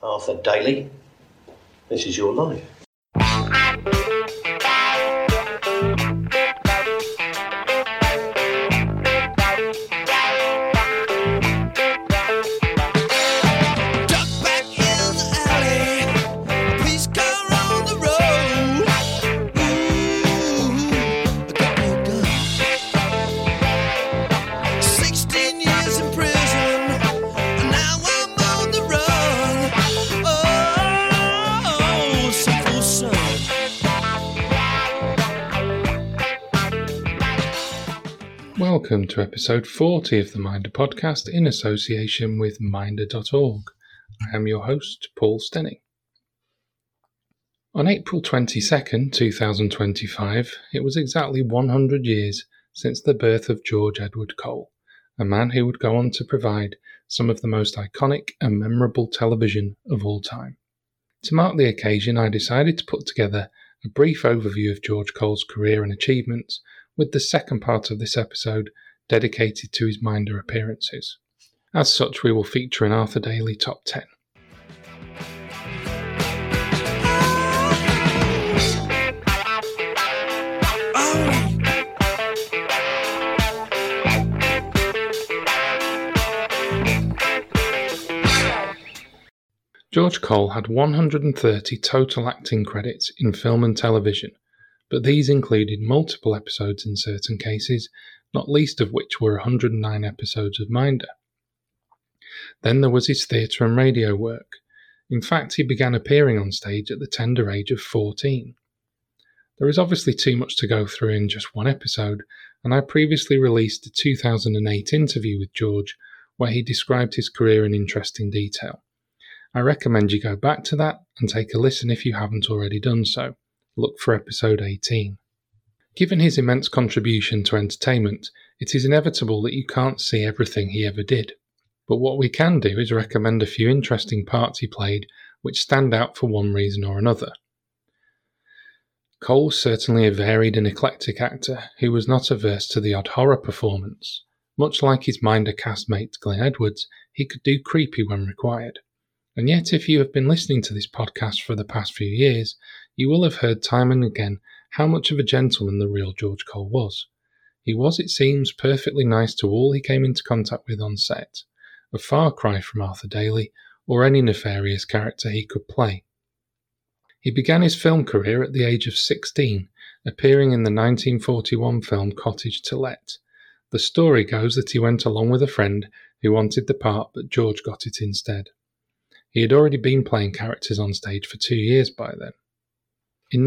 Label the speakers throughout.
Speaker 1: Arthur Daly, this is your life.
Speaker 2: Welcome to episode 40 of the Minder podcast in association with Minder.org. I am your host, Paul Stenning. On April 22nd, 2025, it was exactly 100 years since the birth of George Edward Cole, a man who would go on to provide some of the most iconic and memorable television of all time. To mark the occasion, I decided to put together a brief overview of George Cole's career and achievements, with the second part of this episode dedicated to his Minder appearances. As such, we will feature an Arthur Daly Top 10. George Cole had 130 total acting credits in film and television, but these included multiple episodes in certain cases, not least of which were 109 episodes of Minder. Then there was his theatre and radio work. In fact, he began appearing on stage at the tender age of 14. There is obviously too much to go through in just one episode, and I previously released a 2008 interview with George where he described his career in interesting detail. I recommend you go back to that and take a listen if you haven't already done so. Look for episode 18. Given his immense contribution to entertainment, it is inevitable that you can't see everything he ever did. But what we can do is recommend a few interesting parts he played which stand out for one reason or another. Cole was certainly a varied and eclectic actor who was not averse to the odd horror performance. Much like his Minder castmate Glenn Edwards, he could do creepy when required. And yet, if you have been listening to this podcast for the past few years, you will have heard time and again how much of a gentleman the real George Cole was. He was, it seems, perfectly nice to all he came into contact with on set, a far cry from Arthur Daly or any nefarious character he could play. He began his film career at the age of 16, appearing in the 1941 film Cottage to Let. The story goes that he went along with a friend who wanted the part, but George got it instead. He had already been playing characters on stage for 2 years by then. In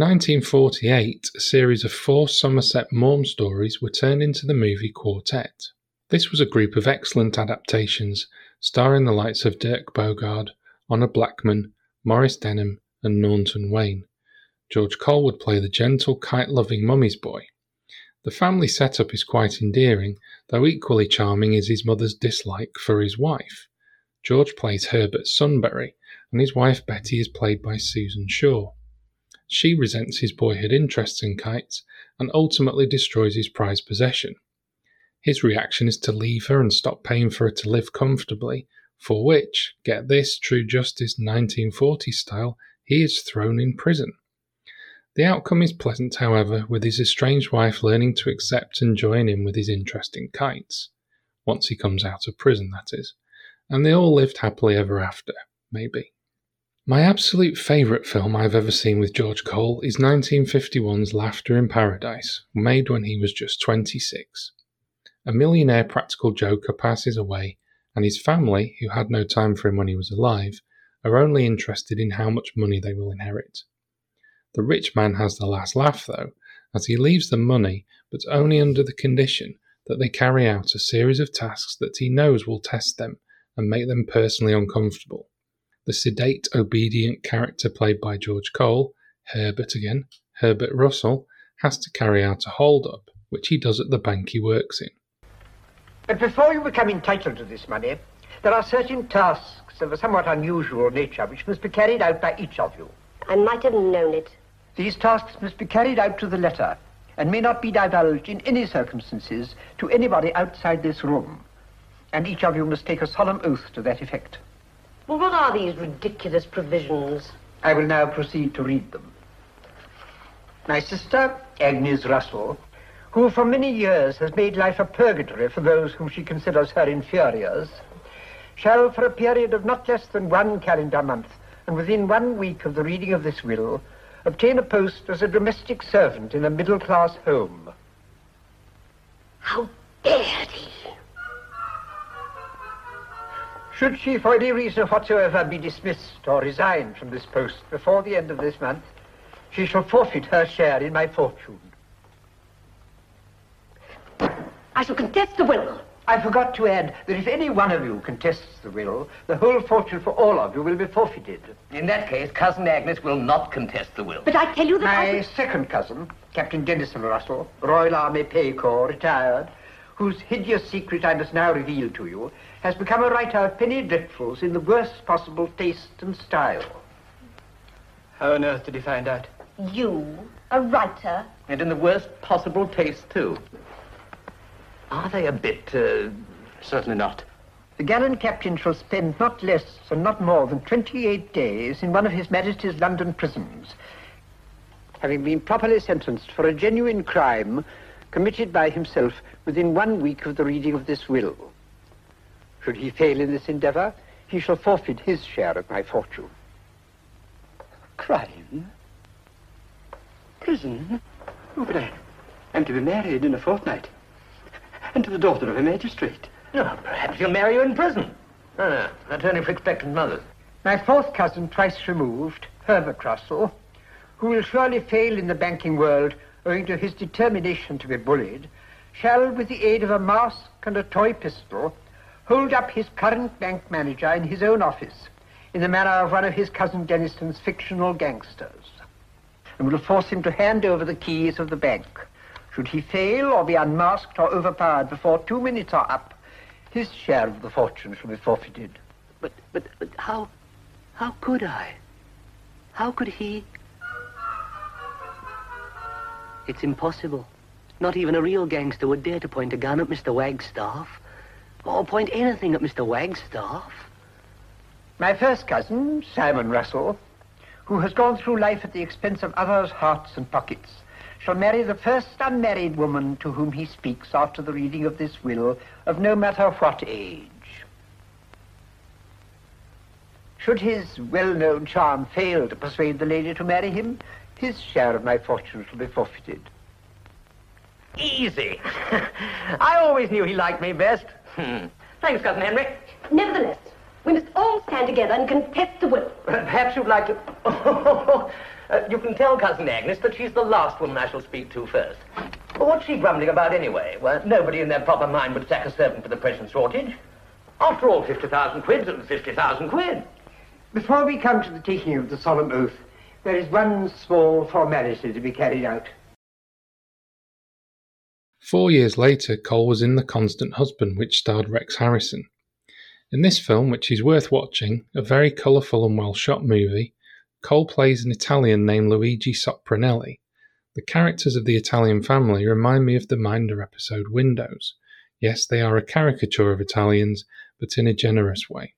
Speaker 2: 1948, a series of 4 Somerset Maugham stories were turned into the movie Quartet. This was a group of excellent adaptations, starring the likes of Dirk Bogarde, Honor Blackman, Maurice Denham, and Naunton Wayne. George Cole would play the gentle, kite-loving mummy's boy. The family setup is quite endearing, though equally charming is his mother's dislike for his wife. George plays Herbert Sunbury, and his wife Betty is played by Susan Shaw. She resents his boyhood interests in kites and ultimately destroys his prized possession. His reaction is to leave her and stop paying for her to live comfortably, for which, get this, True Justice 1940 style, he is thrown in prison. The outcome is pleasant, however, with his estranged wife learning to accept and join in with his interest in kites. Once he comes out of prison, that is. And they all lived happily ever after, maybe. My absolute favourite film I've ever seen with George Cole is 1951's Laughter in Paradise, made when he was just 26. A millionaire practical joker passes away, and his family, who had no time for him when he was alive, are only interested in how much money they will inherit. The rich man has the last laugh, though, as he leaves them money, but only under the condition that they carry out a series of tasks that he knows will test them and make them personally uncomfortable. The sedate, obedient character played by George Cole, Herbert Russell, has to carry out a hold-up, which he does at the bank he works in.
Speaker 3: But before you become entitled to this money, there are certain tasks of a somewhat unusual nature which must be carried out by each of you.
Speaker 4: I might have known it.
Speaker 3: These tasks must be carried out to the letter and may not be divulged in any circumstances to anybody outside this room. And each of you must take a solemn oath to that effect.
Speaker 4: Well, what are these ridiculous provisions?
Speaker 3: I will now proceed to read them. My sister, Agnes Russell, who for many years has made life a purgatory for those whom she considers her inferiors, shall, for a period of not less than 1 calendar month, and within 1 week of the reading of this will, obtain a post as a domestic servant in a middle-class home.
Speaker 4: How dared he?
Speaker 3: Should she, for any reason whatsoever, be dismissed or resigned from this post before the end of this month, she shall forfeit her share in my fortune.
Speaker 4: I shall contest the will.
Speaker 3: I forgot to add that if any one of you contests the will, the whole fortune for all of you will be forfeited.
Speaker 5: In that case, Cousin Agnes will not contest the will.
Speaker 4: But I tell you that
Speaker 3: My second cousin, Captain Denison Russell, Royal Army Pay Corps, retired, whose hideous secret I must now reveal to you, has become a writer of penny dreadfuls in the worst possible taste and style.
Speaker 5: How on earth did he find out?
Speaker 4: You, a writer?
Speaker 5: And in the worst possible taste, too. Are they a bit, Certainly not.
Speaker 3: The gallant captain shall spend not less and not more than 28 days in one of His Majesty's London prisons, having been properly sentenced for a genuine crime committed by himself within 1 week of the reading of this will. Should he fail in this endeavor, he shall forfeit his share of my fortune.
Speaker 5: Crime? Prison? Oh, but I'm to be married in a fortnight. And to the daughter of a magistrate.
Speaker 1: No, perhaps he'll marry you in prison. No, that's only for expectant mothers.
Speaker 3: My fourth cousin, twice removed, Herbert Russell, who will surely fail in the banking world owing to his determination to be bullied, shall, with the aid of a mask and a toy pistol, hold up his current bank manager in his own office, in the manner of one of his cousin Deniston's fictional gangsters, and will force him to hand over the keys of the bank. Should he fail or be unmasked or overpowered before 2 minutes are up, his share of the fortune shall be forfeited.
Speaker 5: But how could I? How could he? It's impossible. Not even a real gangster would dare to point a gun at Mr. Wagstaff. Or point anything at Mr. Wagstaff.
Speaker 3: My first cousin, Simon Russell, who has gone through life at the expense of others' hearts and pockets, shall marry the first unmarried woman to whom he speaks after the reading of this will, of no matter what age. Should his well-known charm fail to persuade the lady to marry him, his share of my fortune shall be forfeited.
Speaker 1: Easy. I always knew he liked me best. Thanks, Cousin Henry.
Speaker 4: Nevertheless, we must all stand together and contest the will.
Speaker 1: Perhaps you'd like to... you can tell Cousin Agnes that she's the last woman I shall speak to first. Well, what's she grumbling about anyway? Well, nobody in their proper mind would sack a servant for the present shortage. After all, 50,000 quid's 50,000 quid.
Speaker 3: Before we come to the taking of the solemn oath, there is one small formality to be carried out.
Speaker 2: 4 years later, Cole was in The Constant Husband, which starred Rex Harrison. In this film, which is worth watching, a very colourful and well-shot movie, Cole plays an Italian named Luigi Sopranelli. The characters of the Italian family remind me of the Minder episode Windows. Yes, they are a caricature of Italians, but in a generous way.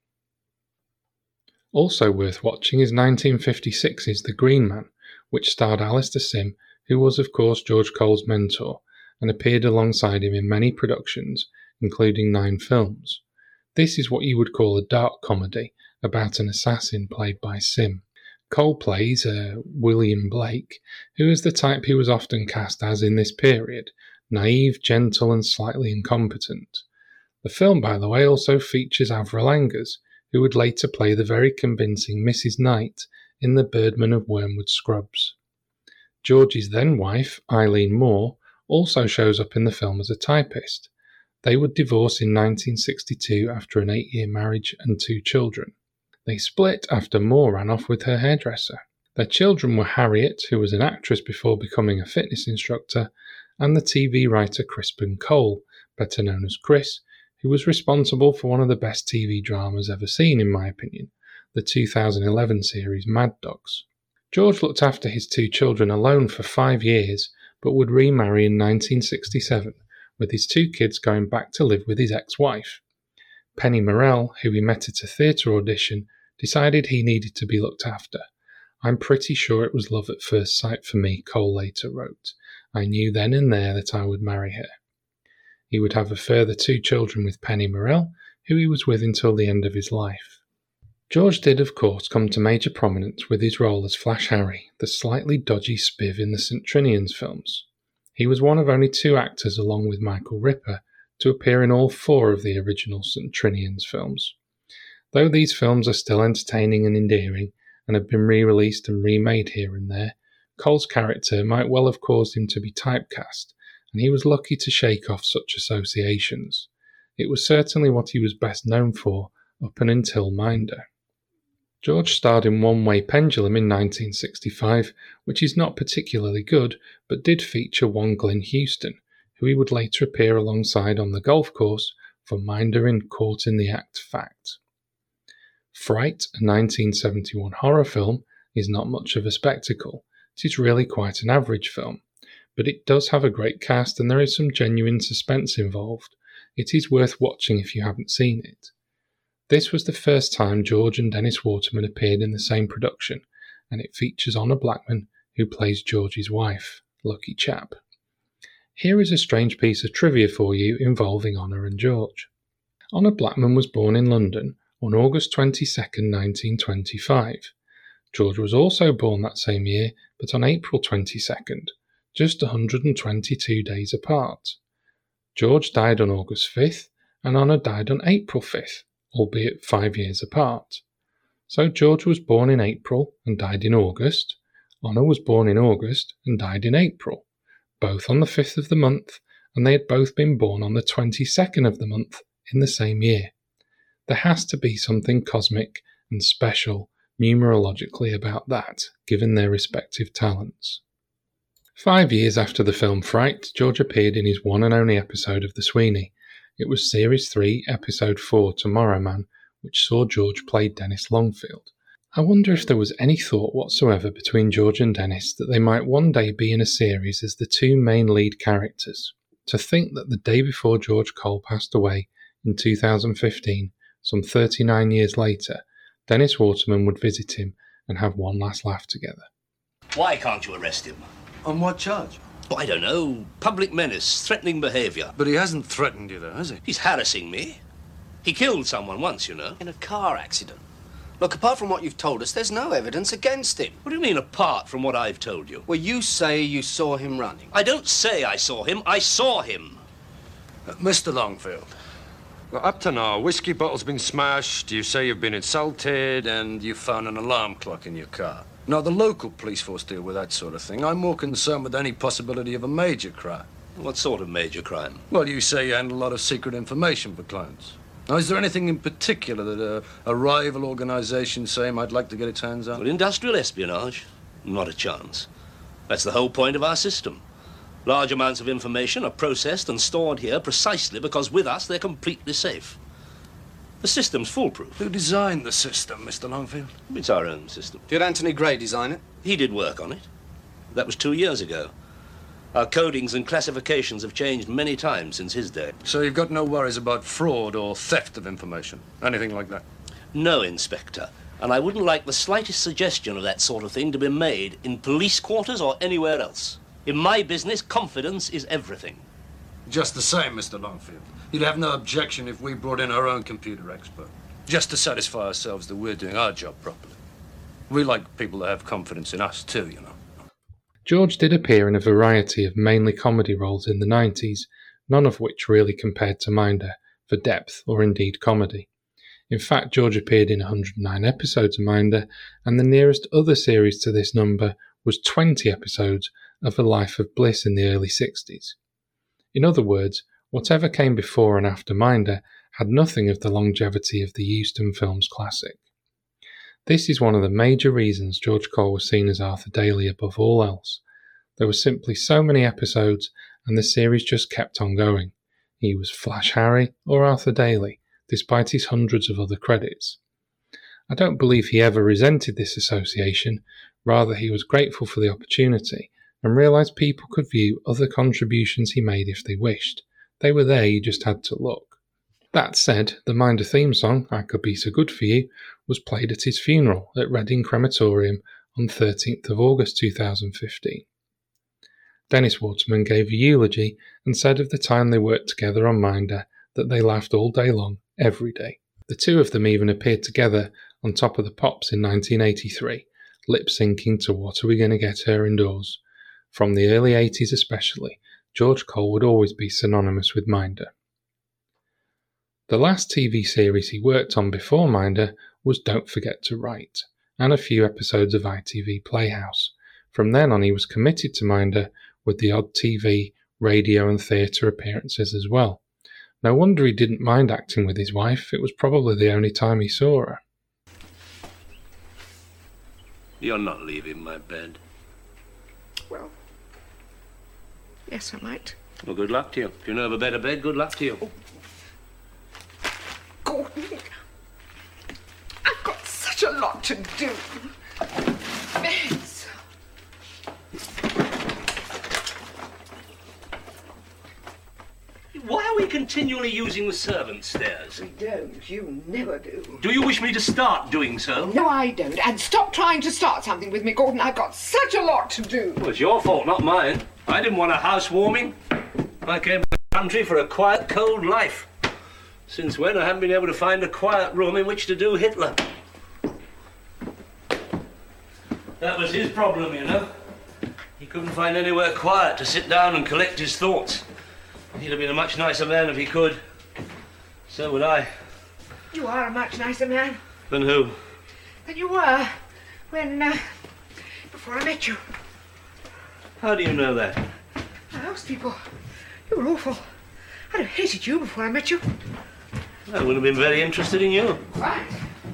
Speaker 2: Also worth watching is 1956's The Green Man, which starred Alistair Sim, who was of course George Cole's mentor, and appeared alongside him in many productions, including 9 films. This is what you would call a dark comedy, about an assassin played by Sim. Cole plays William Blake, who is the type he was often cast as in this period, naive, gentle and slightly incompetent. The film, by the way, also features Avril Langer, who would later play the very convincing Mrs. Knight in The Birdman of Wormwood Scrubs. George's then wife, Eileen Moore, also shows up in the film as a typist. They would divorce in 1962 after an 8-year marriage and 2 children. They split after Moore ran off with her hairdresser. Their children were Harriet, who was an actress before becoming a fitness instructor, and the TV writer Crispin Cole, better known as Chris, who was responsible for one of the best TV dramas ever seen, in my opinion, the 2011 series Mad Dogs. George looked after his 2 children alone for 5 years, but would remarry in 1967, with his 2 kids going back to live with his ex-wife. Penny Morell, who he met at a theatre audition, decided he needed to be looked after. I'm pretty sure it was love at first sight for me, Cole later wrote. I knew then and there that I would marry her. He would have a further 2 children with Penny Morell, who he was with until the end of his life. George did, of course, come to major prominence with his role as Flash Harry, the slightly dodgy spiv in the St. Trinians films. He was one of only 2 actors, along with Michael Ripper, to appear in all 4 of the original St. Trinians films. Though these films are still entertaining and endearing, and have been re-released and remade here and there, Cole's character might well have caused him to be typecast, and he was lucky to shake off such associations. It was certainly what he was best known for up and until Minder. George starred in One Way Pendulum in 1965, which is not particularly good, but did feature one Glyn Houston, who he would later appear alongside on the golf course for Minder in Caught in the Act Fact. Fright, a 1971 horror film, is not much of a spectacle. It is really quite an average film, but it does have a great cast and there is some genuine suspense involved. It is worth watching if you haven't seen it. This was the first time George and Dennis Waterman appeared in the same production, and it features Honor Blackman, who plays George's wife. Lucky chap. Here is a strange piece of trivia for you involving Honor and George. Honor Blackman was born in London on August 22, 1925. George was also born that same year, but on April 22nd, just 122 days apart. George died on August 5th, and Honor died on April 5th, albeit 5 years apart. So George was born in April and died in August. Honor was born in August and died in April, both on the 5th of the month, and they had both been born on the 22nd of the month in the same year. There has to be something cosmic and special numerologically about that, given their respective talents. 5 years after the film Fright, George appeared in his one and only episode of The Sweeney. It was Series 3, Episode 4, Tomorrow Man, which saw George play Dennis Longfield. I wonder if there was any thought whatsoever between George and Dennis that they might one day be in a series as the 2 main lead characters. To think that the day before George Cole passed away, in 2015, some 39 years later, Dennis Waterman would visit him and have one last laugh together.
Speaker 6: Why can't you arrest him?
Speaker 7: On what charge?
Speaker 6: I don't know. Public menace, threatening behaviour.
Speaker 7: But he hasn't threatened you, though, has he?
Speaker 6: He's harassing me. He killed someone once, you know.
Speaker 8: In a car accident. Look, apart from what you've told us, there's no evidence against him.
Speaker 6: What do you mean, apart from what I've told you?
Speaker 8: Well, you say you saw him running.
Speaker 6: I don't say I saw him. I saw him.
Speaker 7: Mr. Longfield, well, up to now, whiskey bottle's been smashed, you say you've been insulted, and you found an alarm clock in your car. Now, the local police force deal with that sort of thing. I'm more concerned with any possibility of a major crime.
Speaker 6: What sort of major crime?
Speaker 7: Well, you say you handle a lot of secret information for clients. Now, is there anything in particular that a rival organisation, say, might like to get its hands on?
Speaker 6: Well, industrial espionage? Not a chance. That's the whole point of our system. Large amounts of information are processed and stored here precisely because with us they're completely safe. The system's foolproof.
Speaker 7: Who designed the system, Mr. Longfield?
Speaker 6: It's our own system.
Speaker 8: Did Anthony Gray design it?
Speaker 6: He did work on it. That was 2 years ago. Our codings and classifications have changed many times since his day.
Speaker 7: So you've got no worries about fraud or theft of information? Anything like that?
Speaker 6: No, Inspector. And I wouldn't like the slightest suggestion of that sort of thing to be made in police quarters or anywhere else. In my business, confidence is everything.
Speaker 7: Just the same, Mr. Longfield. You'd have no objection if we brought in our own computer expert. Just to satisfy ourselves that we're doing our job properly. We like people to have confidence in us too, you know.
Speaker 2: George did appear in a variety of mainly comedy roles in the 90s, none of which really compared to Minder for depth or indeed comedy. In fact, George appeared in 109 episodes of Minder, and the nearest other series to this number was 20 episodes of A Life of Bliss in the early 60s. In other words, whatever came before and after Minder had nothing of the longevity of the Euston Films classic. This is one of the major reasons George Cole was seen as Arthur Daly above all else. There were simply so many episodes, and the series just kept on going. He was Flash Harry or Arthur Daly, despite his hundreds of other credits. I don't believe he ever resented this association, rather he was grateful for the opportunity, and realised people could view other contributions he made if they wished. They were there, you just had to look. That said, the Minder theme song, I Could Be So Good For You, was played at his funeral at Reading Crematorium on 13th of August 2015. Dennis Waterman gave a eulogy and said of the time they worked together on Minder that they laughed all day long, every day. The two of them even appeared together on Top of the Pops in 1983, lip-syncing to What Are We Gonna Get Her Indoors. From the early 80s especially, George Cole would always be synonymous with Minder. The last TV series he worked on before Minder was Don't Forget to Write, and a few episodes of ITV Playhouse. From then on he was committed to Minder with the odd TV, radio and theatre appearances as well. No wonder he didn't mind acting with his wife, it was probably the only time he saw her.
Speaker 6: You're not leaving my bed.
Speaker 9: Well, yes, I might.
Speaker 6: Well, good luck to you. If you know of a better bed, good luck to you.
Speaker 9: Oh. Gordon, I've got such a lot to do. Beds.
Speaker 6: Why are we continually using the servants' stairs?
Speaker 9: We don't. You never do.
Speaker 6: Do you wish me to start doing so?
Speaker 9: No, I don't. And stop trying to start something with me, Gordon. I've got such a lot to do.
Speaker 6: Well, it's your fault, not mine. I didn't want a housewarming. I came to the country for a quiet, cold life. Since when I haven't been able to find a quiet room in which to do Hitler. That was his problem, you know. He couldn't find anywhere quiet to sit down and collect his thoughts. He'd have been a much nicer man if he could. So would I.
Speaker 9: You are a much nicer man.
Speaker 6: Than who?
Speaker 9: Than you were when, before I met you.
Speaker 6: How do you know that?
Speaker 9: I asked people. You were awful. I'd have hated you before I met you.
Speaker 6: I would have been very interested in you.
Speaker 9: Right.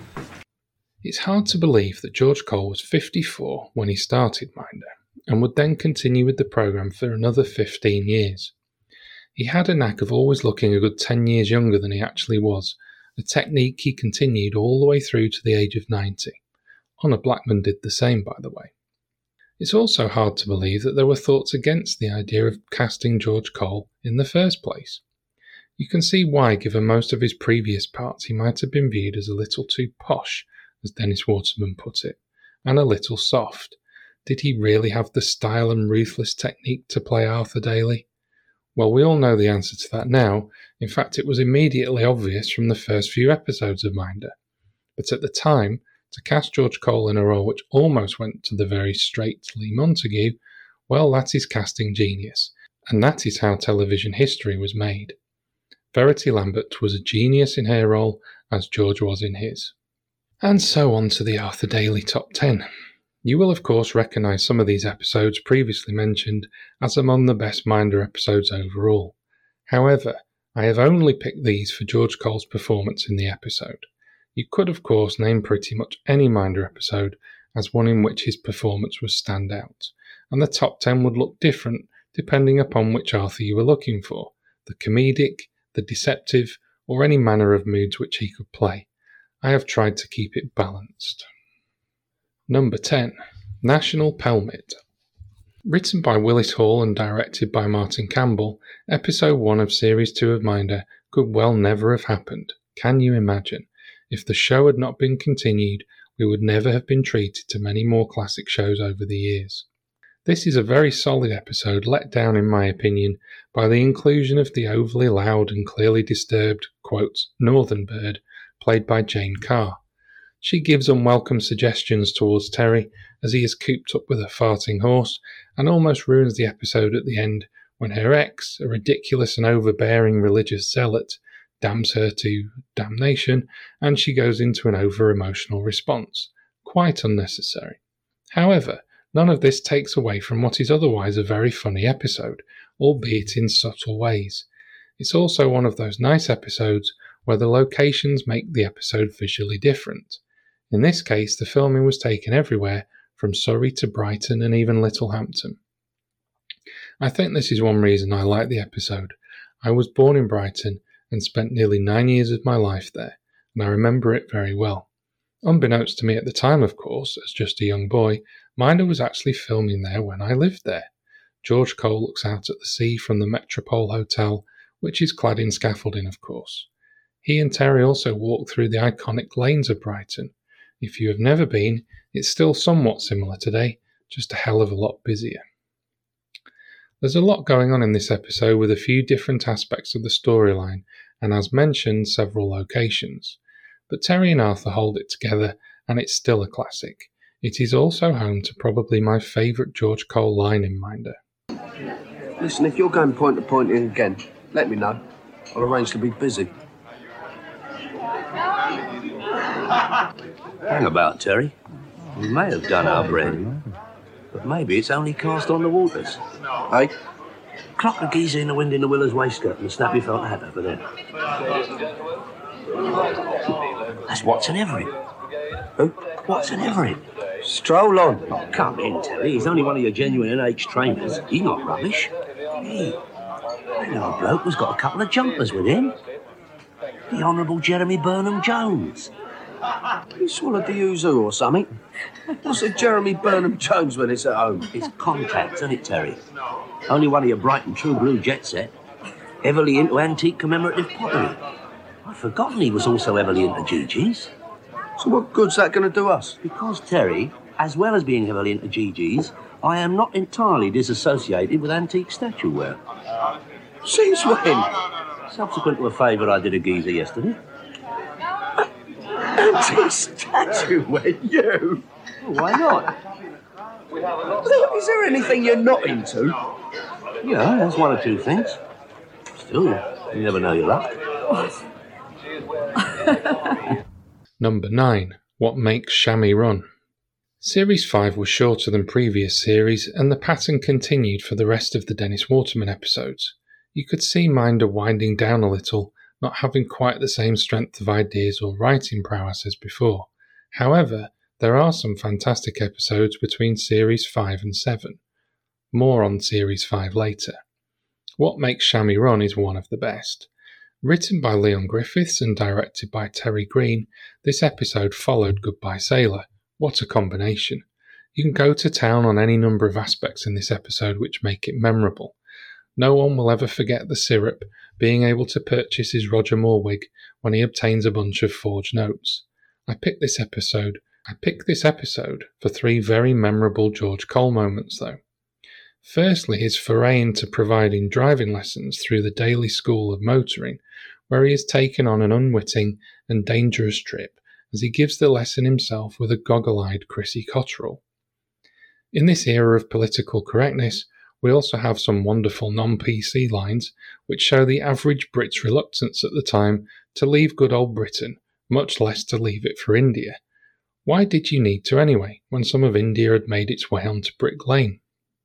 Speaker 2: It's hard to believe that George Cole was 54 when he started Minder, and would then continue with the programme for another 15 years. He had a knack of always looking a good 10 years younger than he actually was, a technique he continued all the way through to the age of 90. Honor Blackman did the same, by the way. It's also hard to believe that there were thoughts against the idea of casting George Cole in the first place. You can see why, given most of his previous parts, he might have been viewed as a little too posh, as Dennis Waterman put it, and a little soft. Did he really have the style and ruthless technique to play Arthur Daly? Well, we all know the answer to that now. In fact, it was immediately obvious from the first few episodes of Minder. But at the time, to cast George Cole in a role which almost went to the very straight Lee Montague, well, that is casting genius, and that is how television history was made. Verity Lambert was a genius in her role, as George was in his. And so on to the Arthur Daly Top 10. You will of course recognise some of these episodes previously mentioned as among the best Minder episodes overall. However, I have only picked these for George Cole's performance in the episode. You could of course name pretty much any Minder episode as one in which his performance was standout, and the top 10 would look different depending upon which Arthur you were looking for, the comedic, the deceptive, or any manner of moods which he could play. I have tried to keep it balanced. Number 10. National Pelmet. Written by Willis Hall and directed by Martin Campbell, Episode 1 of Series 2 of Minder could well never have happened. Can you imagine? If the show had not been continued, we would never have been treated to many more classic shows over the years. This is a very solid episode, let down in my opinion by the inclusion of the overly loud and clearly disturbed, quotes, Northern Bird, played by Jane Carr. She gives unwelcome suggestions towards Terry as he is cooped up with a farting horse, and almost ruins the episode at the end when her ex, a ridiculous and overbearing religious zealot, damns her to damnation, and she goes into an over-emotional response. Quite unnecessary. However, none of this takes away from what is otherwise a very funny episode, albeit in subtle ways. It's also one of those nice episodes where the locations make the episode visually different. In this case, the filming was taken everywhere, from Surrey to Brighton and even Littlehampton. I think this is one reason I like the episode. I was born in Brighton and spent nearly 9 years of my life there, and I remember it very well. Unbeknownst to me at the time, of course, as just a young boy, Minder was actually filming there when I lived there. George Cole looks out at the sea from the Metropole Hotel, which is clad in scaffolding, of course. He and Terry also walked through the iconic lanes of Brighton. If you have never been, it's still somewhat similar today, just a hell of a lot busier. There's a lot going on in this episode with a few different aspects of the storyline and, as mentioned, several locations. But Terry and Arthur hold it together and it's still a classic. It is also home to probably my favourite George Cole line in Minder.
Speaker 10: Listen, if you're going point to point in again, let me know. I'll arrange to be busy.
Speaker 6: Hang about, Terry. We may have done our bread, but maybe it's only cast on the waters.
Speaker 10: Hey?
Speaker 6: Clock the geezer in the wind in the Willer's waistcoat and the snappy felt hat over there. That's Watson Everett.
Speaker 10: Who?
Speaker 6: Watson Everett.
Speaker 10: Stroll on.
Speaker 6: Oh, come in, Terry. He's only one of your genuine NH trainers. He's not rubbish. Hey, that little bloke has got a couple of jumpers with him. The Honourable Jeremy Burnham Jones.
Speaker 10: You swallowed the Uzu or something? What's a Jeremy Burnham Jones when it's at home?
Speaker 6: It's contacts, isn't it, Terry? Only one of your bright and true blue jet set. Heavily into antique commemorative pottery. I'd forgotten he was also heavily into GG's.
Speaker 10: So what good's that going to do us?
Speaker 6: Because, Terry, as well as being heavily into GG's, I am not entirely disassociated with antique statueware.
Speaker 10: Since when?
Speaker 6: Subsequent to a favour I did a geezer yesterday.
Speaker 10: Antique statueware, you?
Speaker 6: Well, why not?
Speaker 10: Look, is there anything you're not into?
Speaker 6: Yeah, there's one or two things. Still, you never know your luck.
Speaker 2: Number 9. What makes Shammy run? Series 5 was shorter than previous series, and the pattern continued for the rest of the Dennis Waterman episodes. You could see Minder winding down a little, not having quite the same strength of ideas or writing prowess as before. However, there are some fantastic episodes between Series 5 and 7. More on Series 5 later. What Makes Shammy Run is one of the best. Written by Leon Griffiths and directed by Terry Green, this episode followed Goodbye Sailor. What a combination. You can go to town on any number of aspects in this episode which make it memorable. No one will ever forget the syrup being able to purchase his Roger Moore wig when he obtains a bunch of forged notes. I picked this episode for 3 very memorable George Cole moments though. Firstly, his foray into providing driving lessons through the Daily School of Motoring, where he is taken on an unwitting and dangerous trip as he gives the lesson himself with a goggle-eyed Chrissy Cotterill. In this era of political correctness, we also have some wonderful non-PC lines which show the average Brit's reluctance at the time to leave good old Britain, much less to leave it for India. Why did you need to anyway, when some of India had made its way onto Brick Lane?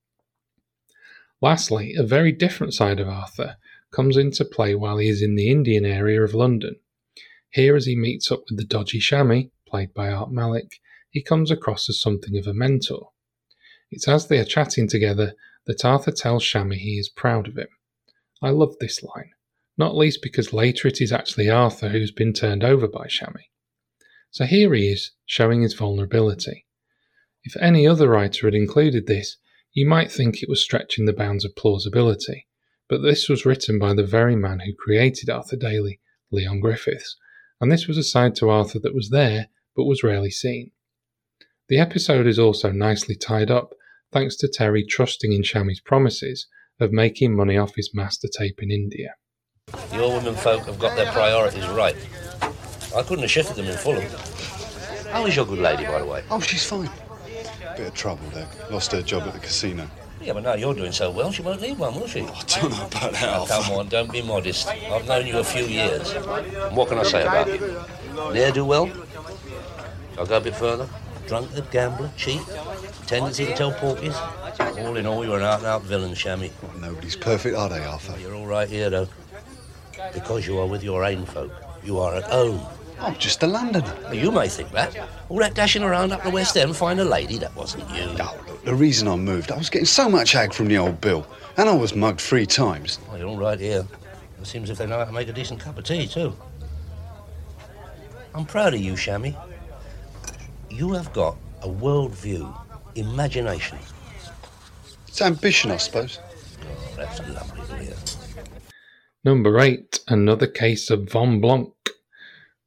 Speaker 2: Lastly, a very different side of Arthur comes into play while he is in the Indian area of London. Here, as he meets up with the dodgy Shammy, played by Art Malik, he comes across as something of a mentor. It's as they are chatting together that Arthur tells Shammy he is proud of him. I love this line, not least because later it is actually Arthur who's been turned over by Shammy. So here he is, showing his vulnerability. If any other writer had included this, you might think it was stretching the bounds of plausibility, but this was written by the very man who created Arthur Daly, Leon Griffiths, and this was a side to Arthur that was there, but was rarely seen. The episode is also nicely tied up, thanks to Terry trusting in Shammy's promises of making money off his master tape in India.
Speaker 6: Your women folk have got their priorities right. I couldn't have shifted them in Fulham. How is your good lady, by the way?
Speaker 11: Oh, she's fine. Bit of trouble there. Lost her job at the casino.
Speaker 6: Yeah, but now you're doing so well, she won't need one, will she?
Speaker 11: Oh, I don't know about that,
Speaker 6: Oh, come on, don't be modest. I've known you a few years. And what can I say about you? Ne'er-do-well? I'll go a bit further. Drunkard, gambler, cheat, tendency to tell porkies. All in all, you're an out-and-out villain, Shammy.
Speaker 11: Well, nobody's perfect, are they, Arthur?
Speaker 6: You're all right here, though. Because you are with your aim folk. You are at home.
Speaker 11: I'm just a Londoner.
Speaker 6: Well, you may think that. All that dashing around up the West End, find a lady, that wasn't you.
Speaker 11: No, look, the reason I moved, I was getting so much ag from the old Bill, and I was mugged 3 times.
Speaker 6: Well, you're all right here. It seems as if they know how to make a decent cup of tea, too. I'm proud of you, Shammy. You have got a world view, imagination.
Speaker 11: It's ambition, I suppose.
Speaker 6: Oh, that's lovely to hear.
Speaker 2: Number 8, another case of Von Blanc.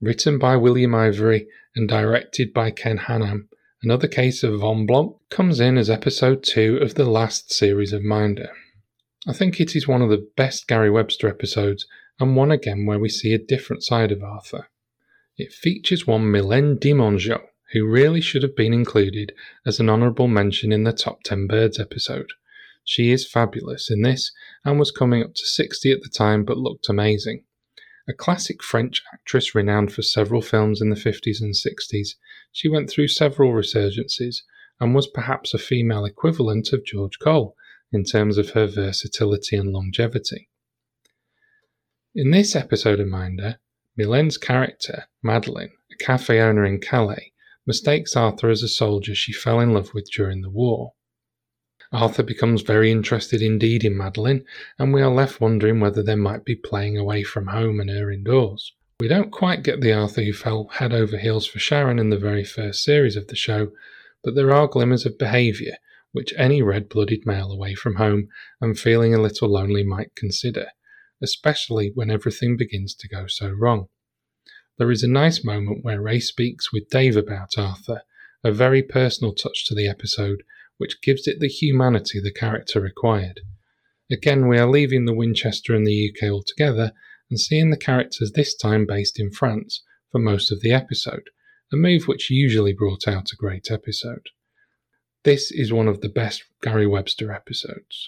Speaker 2: Written by William Ivory and directed by Ken Hanham, Another Case of Von Blomp comes in as episode 2 of the last series of Minder. I think it is one of the best Gary Webster episodes, and one again where we see a different side of Arthur. It features one Mylène Dimongeau, who really should have been included as an honourable mention in the Top 10 Birds episode. She is fabulous in this, and was coming up to 60 at the time but looked amazing. A classic French actress renowned for several films in the 50s and 60s, she went through several resurgences, and was perhaps a female equivalent of George Cole in terms of her versatility and longevity. In this episode of Minder, Mylène's character, Madeleine, a cafe owner in Calais, mistakes Arthur as a soldier she fell in love with during the war. Arthur becomes very interested indeed in Madeleine, and we are left wondering whether they might be playing away from home and her indoors. We don't quite get the Arthur who fell head over heels for Sharon in the very first series of the show, but there are glimmers of behaviour which any red-blooded male away from home and feeling a little lonely might consider, especially when everything begins to go so wrong. There is a nice moment where Ray speaks with Dave about Arthur, a very personal touch to the episode, which gives it the humanity the character required. Again, we are leaving the Winchester and the UK altogether and seeing the characters this time based in France for most of the episode, a move which usually brought out a great episode. This is one of the best Gary Webster episodes.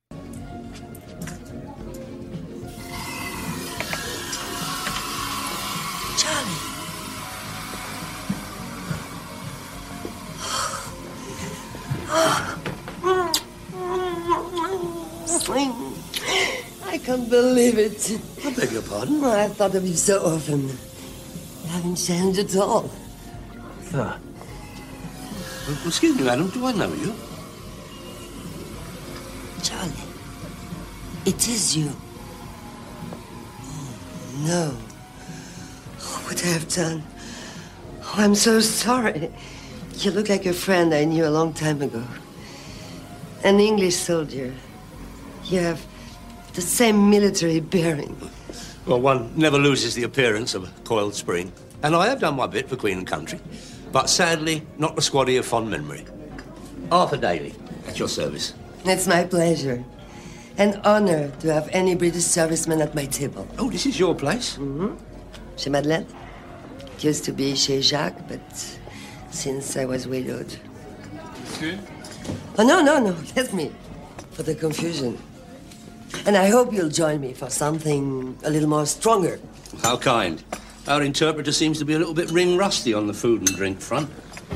Speaker 12: I can't believe it.
Speaker 8: I beg your pardon?
Speaker 12: I thought of you so often. You haven't changed at all.
Speaker 8: Sir. Excuse me, madam, do I know you?
Speaker 12: Charlie, it is you. Oh, no. What I have done. Oh, I'm so sorry. You look like a friend I knew a long time ago. An English soldier. You have the same military bearing.
Speaker 6: Well, one never loses the appearance of a coiled spring. And I have done my bit for Queen and Country. But sadly, not the squaddy of fond memory. Arthur Daly, at your service.
Speaker 12: It's my pleasure. An honor to have any British serviceman at my table.
Speaker 6: Oh, this is your place?
Speaker 12: Mm-hmm. Chez Madeleine. It used to be chez Jacques, but since I was widowed.
Speaker 7: Good?
Speaker 12: Oh, no. Let me. For the confusion. And I hope you'll join me for something a little more stronger.
Speaker 6: How kind. Our interpreter seems to be a little bit ring-rusty on the food and drink front.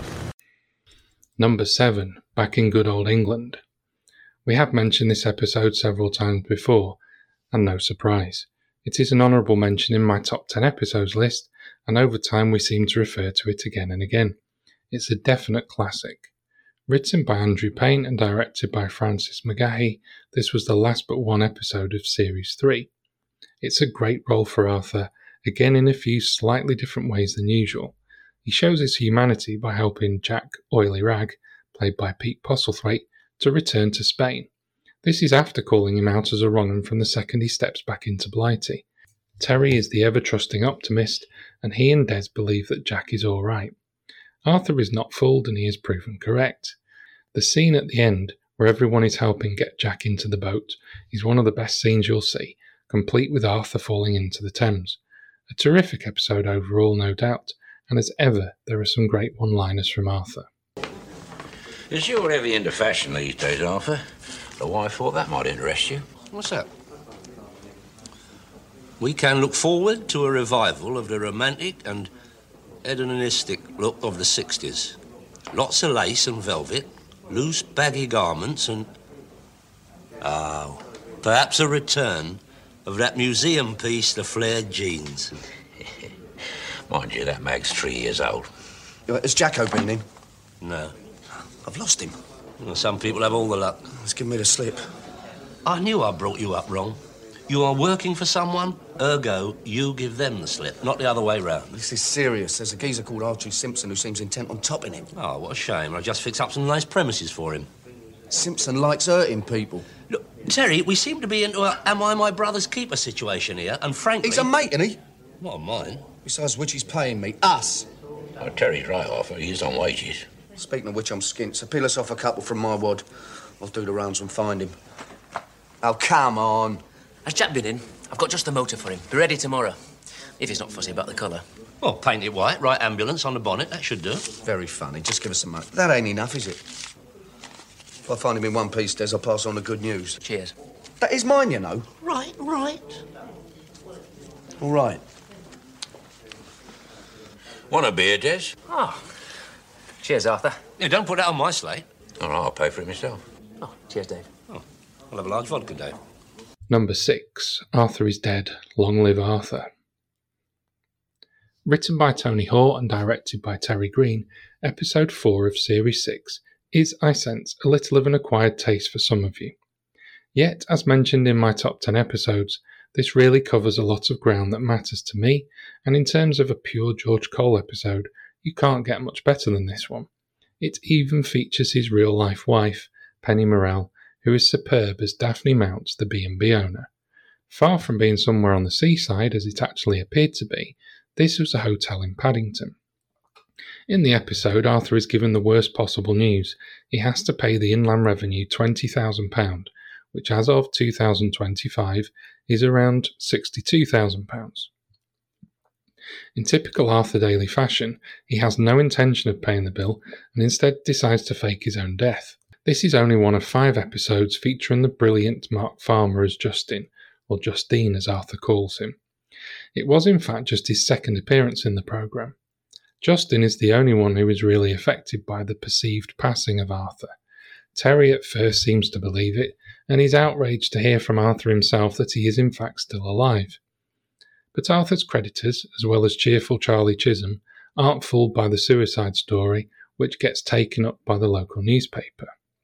Speaker 2: Number 7, Back in Good Old England. We have mentioned this episode several times before, and no surprise. It is an honourable mention in my top 10 episodes list, and over time we seem to refer to it again and again. It's a definite classic. Written by Andrew Payne and directed by Francis McGahey, this was the last but one episode of Series 3. It's a great role for Arthur, again in a few slightly different ways than usual. He shows his humanity by helping Jack Oily Rag, played by Pete Postlethwaite, to return to Spain. This is after calling him out as a wrong-'un from the second he steps back into Blighty. Terry is the ever-trusting optimist, and he and Des believe that Jack is all right. Arthur is not fooled, and he is proven correct. The scene at the end, where everyone is helping get Jack into the boat, is one of the best scenes you'll see, complete with Arthur falling into the Thames. A terrific episode overall, no doubt, and as ever, there are some great one-liners from Arthur.
Speaker 13: Is you're heavy into fashion these days, Arthur? Though I thought that might interest you.
Speaker 6: What's that? We can look forward to a revival of the romantic and hedonistic look of the 60s. Lots of lace and velvet, loose baggy garments and... Oh, perhaps a return of that museum piece, the flared jeans.
Speaker 13: Mind you, that mag's 3 years old.
Speaker 8: Has Jacko been in?
Speaker 6: No.
Speaker 8: I've lost him.
Speaker 6: Well, some people have all the luck.
Speaker 8: He's given me the slip.
Speaker 6: I knew I brought you up wrong. You are working for someone, ergo, you give them the slip, not the other way round.
Speaker 8: This is serious. There's a geezer called Archie Simpson who seems intent on topping him.
Speaker 6: Oh, what a shame. I just fixed up some nice premises for him.
Speaker 8: Simpson likes hurting people.
Speaker 6: Look, Terry, we seem to be into a am I my brother's keeper situation here, and frankly...
Speaker 8: He's a mate, isn't he?
Speaker 6: Not of mine.
Speaker 11: Besides which, he's paying me. Us!
Speaker 13: Oh, Terry's right, Arthur. He's on wages.
Speaker 11: Speaking of which, I'm skint, so peel us off a couple from my wad. I'll do the rounds and find him. Oh, come on.
Speaker 14: Has Jack been in? I've got just the motor for him. Be ready tomorrow. If he's not fussy about the colour.
Speaker 6: Well, paint it white, write ambulance on the bonnet, that should do.
Speaker 11: Very funny. Just give us some money. That ain't enough, is it? If I find him in one piece, Des, I'll pass on the good news.
Speaker 14: Cheers.
Speaker 11: That is mine, you know.
Speaker 6: Right.
Speaker 11: All right.
Speaker 13: Want a beer, Des?
Speaker 14: Oh. Cheers, Arthur.
Speaker 6: Yeah, don't put that on my slate.
Speaker 13: All right, I'll pay for it myself.
Speaker 14: Oh, cheers, Dave.
Speaker 6: Oh, I'll have a large vodka, Dave.
Speaker 2: Number 6. Arthur is Dead. Long live Arthur. Written by Tony Hoare and directed by Terry Green, Episode 4 of Series 6 is, I sense, a little of an acquired taste for some of you. Yet, as mentioned in my top 10 episodes, this really covers a lot of ground that matters to me, and in terms of a pure George Cole episode, you can't get much better than this one. It even features his real-life wife, Penny Morell, who is superb as Daphne Mounts, the B&B owner. Far from being somewhere on the seaside, as it actually appeared to be, this was a hotel in Paddington. In the episode, Arthur is given the worst possible news. He has to pay the Inland Revenue £20,000, which as of 2025 is around £62,000. In typical Arthur Daly fashion, he has no intention of paying the bill and instead decides to fake his own death. This is only one of 5 episodes featuring the brilliant Mark Farmer as Justin, or Justine as Arthur calls him. It was in fact just his second appearance in the programme. Justin is the only one who is really affected by the perceived passing of Arthur. Terry at first seems to believe it, and is outraged to hear from Arthur himself that he is in fact still alive. But Arthur's creditors, as well as cheerful Charlie Chisholm, aren't fooled by the suicide story, which gets taken up by the local newspaper.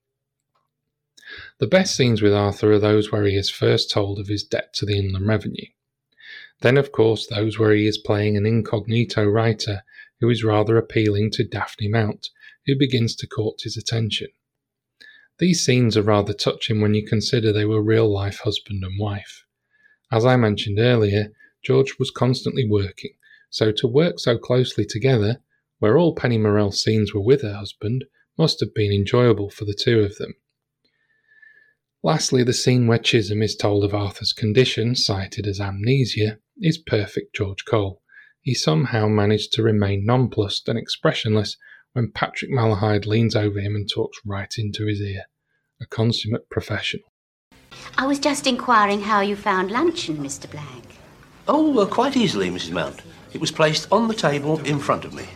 Speaker 2: The best scenes with Arthur are those where he is first told of his debt to the Inland Revenue. Then, of course, those where he is playing an incognito writer who is rather appealing to Daphne Mount, who begins to court his attention. These scenes are rather touching when you consider they were real-life husband and wife. As I mentioned earlier, George was constantly working, so to work so closely together, where all Penny Morell's scenes were with her husband, must have been enjoyable for the two of them. Lastly, the scene where Chisholm is told of Arthur's condition, cited as amnesia, is perfect George Cole. He somehow managed to remain nonplussed and expressionless when Patrick Malahide leans over him and talks right into his ear. A consummate professional.
Speaker 15: I was just inquiring how you found luncheon, Mr. Black.
Speaker 6: Oh, quite easily, Mrs. Mount. It was placed on the table in front of me.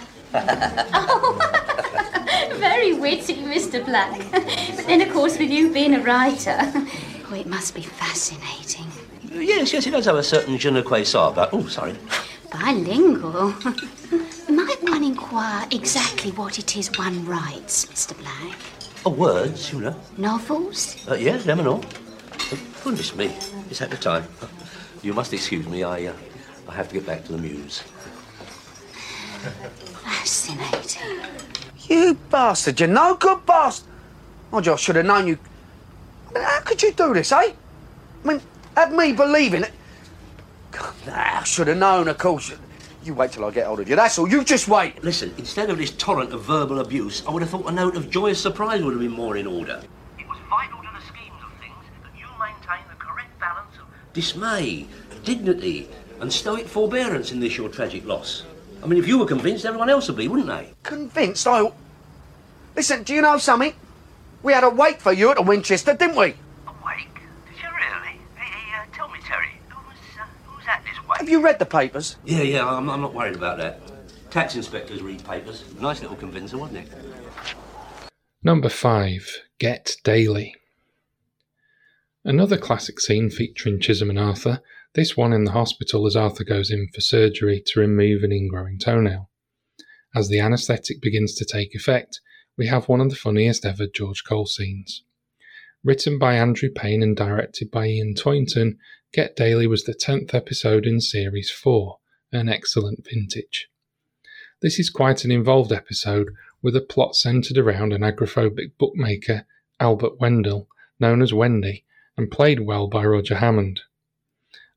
Speaker 15: Very witty, Mr. Black. But then, of course, with you being a writer, oh, it must be fascinating.
Speaker 6: Yes, it does have a certain je ne sais quoi about... Oh, sorry.
Speaker 15: Bilingual. Might one inquire exactly what it is one writes, Mr. Black?
Speaker 6: Oh, words, you know.
Speaker 15: Novels?
Speaker 6: Yeah, them and all. Goodness me, it's at the time. You must excuse me, I have to get back to the Muse.
Speaker 15: Fascinating.
Speaker 10: You bastard, you no good bastard. Oh, I should have known you. I mean, how could you do this, eh? I mean, have me believing it. God, I should have known, of course. You wait till I get hold of you, that's all. You just wait.
Speaker 6: Listen, instead of this torrent of verbal abuse, I would have thought a note of joyous surprise would have been more in order. It was vital to the schemes of things that you maintain the correct balance of dismay, dignity, and stoic forbearance in this your tragic loss. I mean, if you were convinced, everyone else would be, wouldn't they?
Speaker 10: Convinced? Listen, do you know something? We had a wake for you at the Winchester, didn't we?
Speaker 6: A wake? Did you really? Hey, tell me, Terry, who's at this wake?
Speaker 10: Have you read the papers?
Speaker 6: Yeah, I'm not worried about that. Tax inspectors read papers. Nice little convincer, wasn't it?
Speaker 2: Number 5. Get Daily. Another classic scene featuring Chisholm and Arthur, this one in the hospital as Arthur goes in for surgery to remove an ingrowing toenail. As the anaesthetic begins to take effect, we have one of the funniest ever George Cole scenes. Written by Andrew Payne and directed by Ian Toynton, Get Daily was the 10th episode in Series 4, an excellent vintage. This is quite an involved episode, with a plot centred around an agoraphobic bookmaker, Albert Wendell, known as Wendy, and played well by Roger Hammond.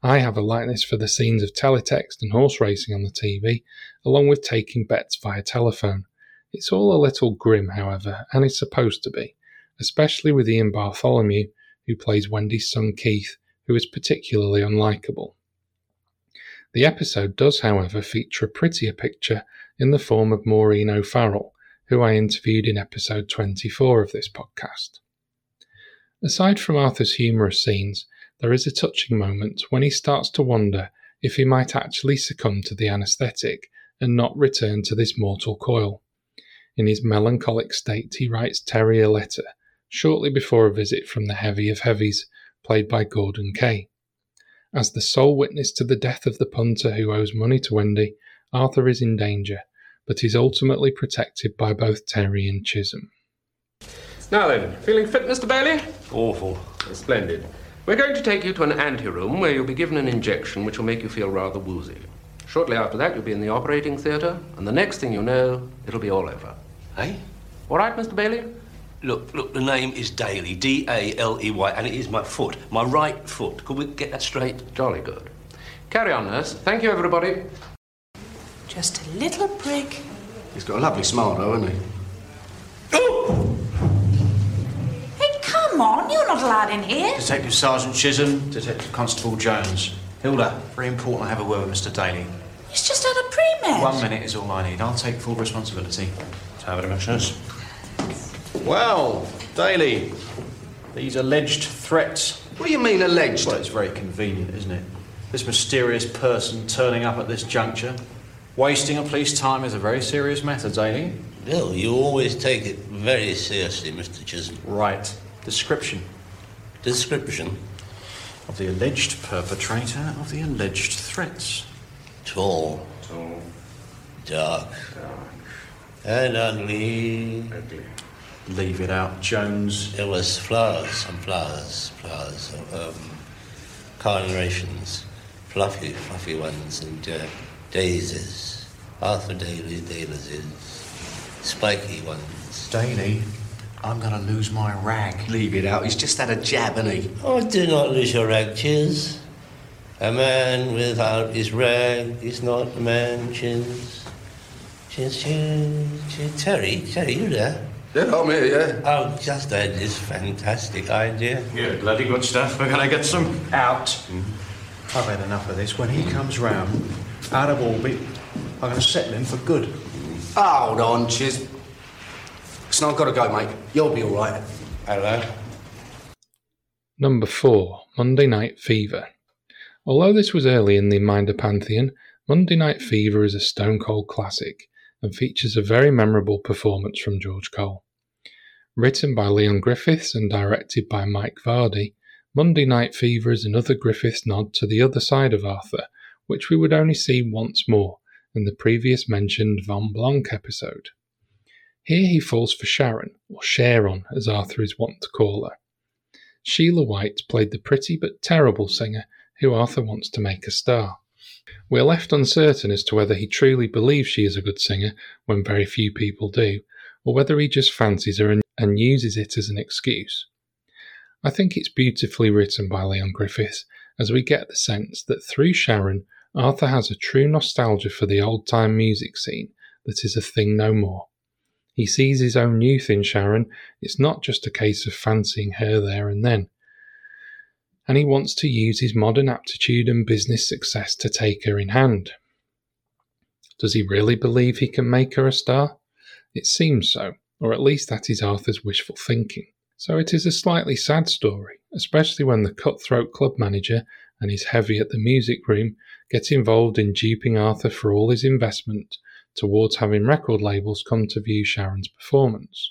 Speaker 2: I have a likeness for the scenes of teletext and horse racing on the TV, along with taking bets via telephone. It's all a little grim, however, and is supposed to be, especially with Ian Bartholomew, who plays Wendy's son Keith, who is particularly unlikable. The episode does, however, feature a prettier picture in the form of Maureen O'Farrell, who I interviewed in episode 24 of this podcast. Aside from Arthur's humorous scenes, there is a touching moment when he starts to wonder if he might actually succumb to the anaesthetic and not return to this mortal coil. In his melancholic state, he writes Terry a letter, shortly before a visit from the Heavy of Heavies, played by Gordon Kay. As the sole witness to the death of the punter who owes money to Wendy, Arthur is in danger, but is ultimately protected by both Terry and Chisholm.
Speaker 16: Now then, feeling fit, Mr. Bailey?
Speaker 6: Awful.
Speaker 16: Splendid. We're going to take you to an anteroom where you'll be given an injection which will make you feel rather woozy. Shortly after that, you'll be in the operating theatre, and the next thing you know, it'll be all over.
Speaker 6: Hey?
Speaker 16: All right, Mr. Bailey?
Speaker 6: Look, the name is Daly, D-A-L-E-Y, and it is my foot, my right foot. Could we get that straight?
Speaker 16: Jolly good. Carry on, nurse. Thank you, everybody.
Speaker 9: Just a little prick.
Speaker 11: He's got a lovely smile, though, hasn't he?
Speaker 9: Hey, come on, you're not allowed in here.
Speaker 17: Detective Sergeant Chisholm, Detective Constable Jones. Hilda, very important I have a word with Mr. Daly.
Speaker 9: He's just had a pre-med.
Speaker 17: 1 minute is all I need. I'll take full responsibility.
Speaker 6: How very much, nurse.
Speaker 17: Well, Daly, these alleged threats.
Speaker 11: What do you mean, alleged?
Speaker 17: Well, it's very convenient, isn't it? This mysterious person turning up at this juncture. Wasting a police time is a very serious matter, Daly.
Speaker 13: Bill, you always take it very seriously, Mr. Chisholm.
Speaker 17: Right. Description.
Speaker 13: Description?
Speaker 17: Of the alleged perpetrator of the alleged threats.
Speaker 13: Tall. Dark. And ugly.
Speaker 17: Leave it out, Jones.
Speaker 13: There was some flowers, carnations, fluffy ones, and daisies. Arthur Daly's daisies. Spiky ones.
Speaker 17: Daly, I'm going to lose my rag.
Speaker 11: Leave it out. He's just had a jab, hasn't he?
Speaker 13: Oh, do not lose your rag, Chiz. A man without his rag is not a man, Chiz. Chiz. Terry, you there?
Speaker 11: Yeah, I'm here, yeah.
Speaker 13: I've just had this fantastic idea.
Speaker 17: Yeah, bloody good stuff. We're going to get some out. I've had enough of this. When he comes round, out of orbit, I'm going to settle him for good.
Speaker 11: Hold on, Chiz. Listen, I've got to go, mate. You'll be all right.
Speaker 13: Hello.
Speaker 2: Number 4, Monday Night Fever. Although this was early in the Minder pantheon, Monday Night Fever is a stone-cold classic and features a very memorable performance from George Cole. Written by Leon Griffiths and directed by Mike Vardy, Monday Night Fever is another Griffiths nod to the other side of Arthur, which we would only see once more in the previous mentioned Von Blanc episode. Here he falls for Sharon, or Sharon as Arthur is wont to call her. Sheila White played the pretty but terrible singer who Arthur wants to make a star. We are left uncertain as to whether he truly believes she is a good singer when very few people do, or whether he just fancies her and uses it as an excuse. I think it's beautifully written by Leon Griffiths, as we get the sense that through Sharon, Arthur has a true nostalgia for the old-time music scene that is a thing no more. He sees his own youth in Sharon. It's not just a case of fancying her there and then. And he wants to use his modern aptitude and business success to take her in hand. Does he really believe he can make her a star? It seems so, or at least that is Arthur's wishful thinking. So it is a slightly sad story, especially when the cutthroat club manager and his heavy at the music room get involved in duping Arthur for all his investment towards having record labels come to view Sharon's performance.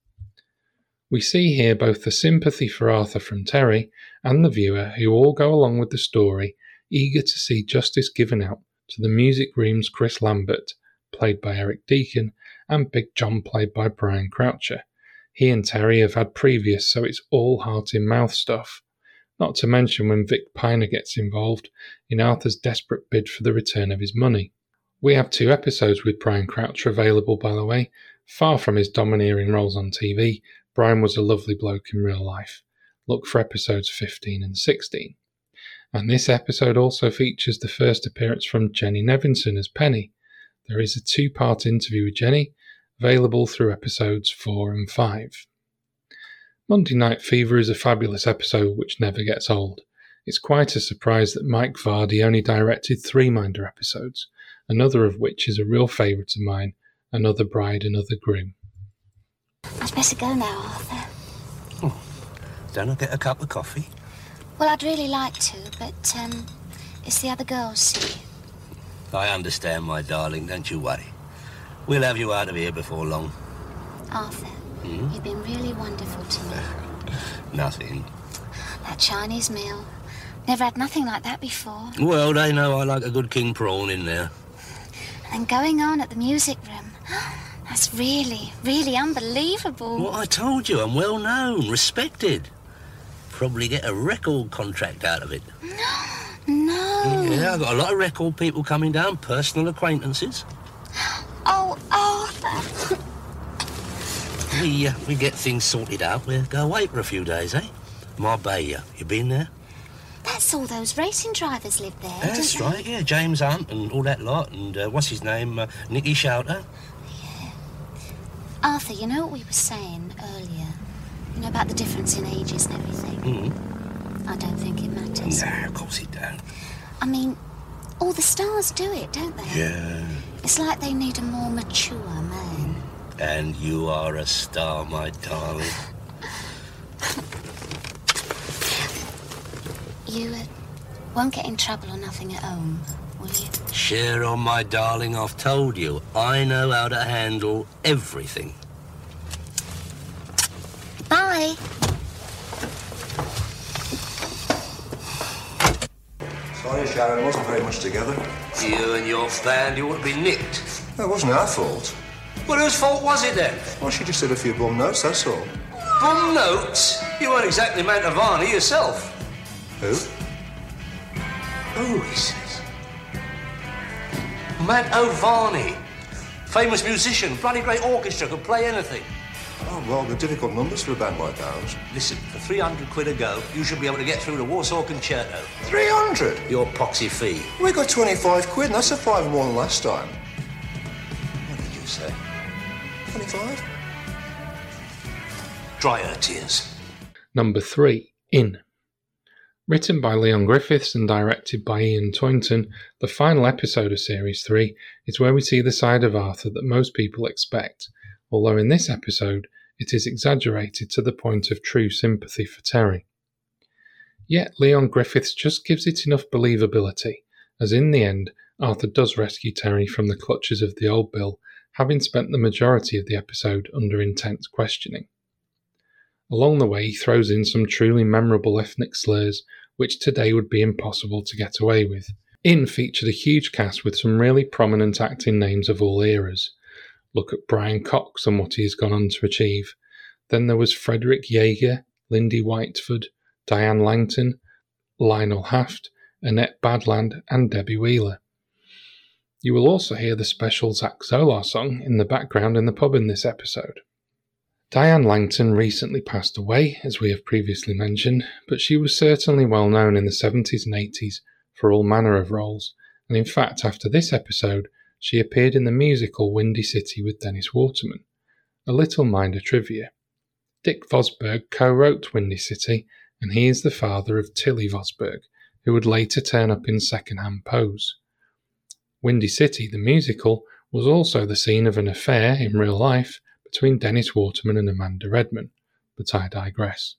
Speaker 2: We see here both the sympathy for Arthur from Terry and the viewer who all go along with the story, eager to see justice given out to the music room's Chris Lambert, played by Eric Deacon, and Big John, played by Brian Croucher. He and Terry have had previous, so it's all heart-in-mouth stuff. Not to mention when Vic Piner gets involved in Arthur's desperate bid for the return of his money. We have 2 episodes with Brian Croucher available, by the way. Far from his domineering roles on TV, Brian was a lovely bloke in real life. Look for episodes 15 and 16. And this episode also features the first appearance from Jenny Nevinson as Penny. There is a 2-part interview with Jenny, available through episodes 4 and 5. Monday Night Fever is a fabulous episode which never gets old. It's quite a surprise that Mike Vardy only directed 3 Minder episodes, another of which is a real favourite of mine, Another Bride, Another Groom.
Speaker 18: I'd better go now, Arthur.
Speaker 13: Don't I get a cup of coffee?
Speaker 18: Well, I'd really like to, but, it's the other girls, see.
Speaker 13: I understand, my darling, don't you worry. We'll have you out of here before long.
Speaker 18: Arthur, you've been really wonderful to me.
Speaker 13: Nothing.
Speaker 18: That Chinese meal. Never had nothing like that before.
Speaker 13: Well, they know I like a good king prawn in there.
Speaker 18: And going on at the music room. That's really, really unbelievable.
Speaker 13: What I told you, I'm well known, respected. Probably get a record contract out of it.
Speaker 18: No.
Speaker 13: Yeah, I've got a lot of record people coming down, personal acquaintances.
Speaker 18: Oh, Arthur.
Speaker 13: We get things sorted out. We'll go away for a few days, eh? Marbella. You been there?
Speaker 18: That's all those racing drivers live there,
Speaker 13: That's right, yeah. James Hunt and all that lot. And what's his name? Nicky Shouter.
Speaker 18: Arthur, you know what we were saying earlier? You know, about the difference in ages and everything? I don't think it matters.
Speaker 13: Nah, of course it don't.
Speaker 18: I mean, all the stars do it, don't they?
Speaker 13: Yeah.
Speaker 18: It's like they need a more mature man.
Speaker 13: And you are a star, my darling.
Speaker 18: You won't get in trouble or nothing at home, will you?
Speaker 13: Share on, my darling. I've told you, I know how to handle everything.
Speaker 18: Bye.
Speaker 11: Sorry, Sharon, wasn't very much together.
Speaker 13: You and your stand, you ought to be nicked.
Speaker 11: That wasn't our fault.
Speaker 13: Well, whose fault was it then?
Speaker 11: Well, she just did a few bum notes, that's all.
Speaker 13: Bum notes? You weren't exactly Mantovani yourself.
Speaker 11: Who?
Speaker 13: Who, he says? Mantovani. Famous musician, bloody great orchestra, could play anything.
Speaker 11: Oh, well, they're difficult numbers for a band like ours.
Speaker 13: Listen, for 300 quid a go, you should be able to get through the Warsaw Concerto.
Speaker 11: 300?
Speaker 13: Your poxy fee.
Speaker 11: We got 25 quid, and that's a five more than last time.
Speaker 13: What did you say?
Speaker 11: 25?
Speaker 13: Dry her tears.
Speaker 2: Number 3, In. Written by Leon Griffiths and directed by Ian Toynton, the final episode of Series 3 is where we see the side of Arthur that most people expect, although in this episode it is exaggerated to the point of true sympathy for Terry. Yet Leon Griffiths just gives it enough believability, as in the end Arthur does rescue Terry from the clutches of the old Bill, having spent the majority of the episode under intense questioning. Along the way he throws in some truly memorable ethnic slurs which today would be impossible to get away with. In featured a huge cast with some really prominent acting names of all eras. Look at Brian Cox and what he has gone on to achieve. Then there was Frederick Yeager, Lindy Whiteford, Diane Langton, Lionel Haft, Annette Badland and Debbie Wheeler. You will also hear the special Zach Zolar song in the background in the pub in this episode. Diane Langton recently passed away, as we have previously mentioned, but she was certainly well known in the 70s and 80s for all manner of roles, and in fact after this episode she appeared in the musical Windy City with Dennis Waterman. A little Minder trivia. Dick Vosberg co-wrote Windy City, and he is the father of Tilly Vosberg, who would later turn up in Second-Hand Pose. Windy City, the musical, was also the scene of an affair in real life between Dennis Waterman and Amanda Redman, but I digress.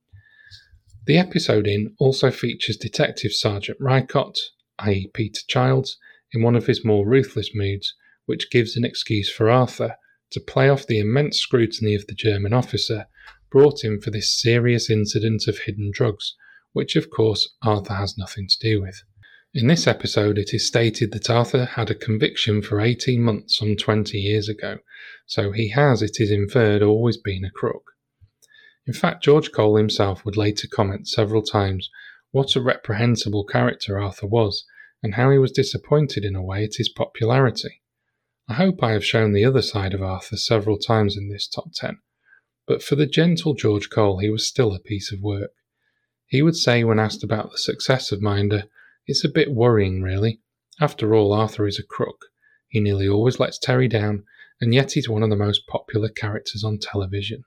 Speaker 2: The episode In also features Detective Sergeant Rycott, i.e. Peter Childs, in one of his more ruthless moods, which gives an excuse for Arthur to play off the immense scrutiny of the German officer brought in for this serious incident of hidden drugs, which of course Arthur has nothing to do with. In this episode it is stated that Arthur had a conviction for 18 months some 20 years ago, so he has, it is inferred, always been a crook. In fact, George Cole himself would later comment several times what a reprehensible character Arthur was, and how he was disappointed in a way at his popularity. I hope I have shown the other side of Arthur several times in this top 10, but for the gentle George Cole he was still a piece of work. He would say when asked about the success of Minder, "It's a bit worrying, really. After all, Arthur is a crook. He nearly always lets Terry down, and yet he's one of the most popular characters on television."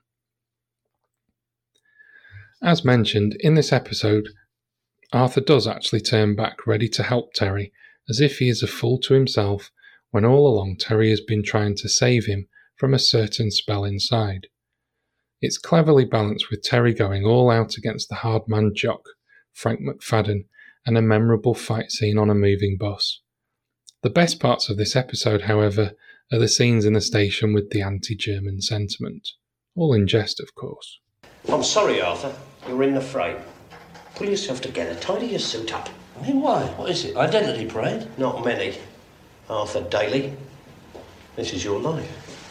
Speaker 2: As mentioned, in this episode, Arthur does actually turn back ready to help Terry, as if he is a fool to himself, when all along Terry has been trying to save him from a certain spell inside. It's cleverly balanced with Terry going all out against the hard-man jock, Frank McFadden, and a memorable fight scene on a moving bus. The best parts of this episode, however, are the scenes in the station with the anti-German sentiment. All in jest, of course.
Speaker 13: I'm sorry, Arthur. You're in the fray. Pull yourself together. Tidy your suit up.
Speaker 6: I mean, why? What is it? Identity parade?
Speaker 13: Not many. Arthur Daly.
Speaker 6: This is your life.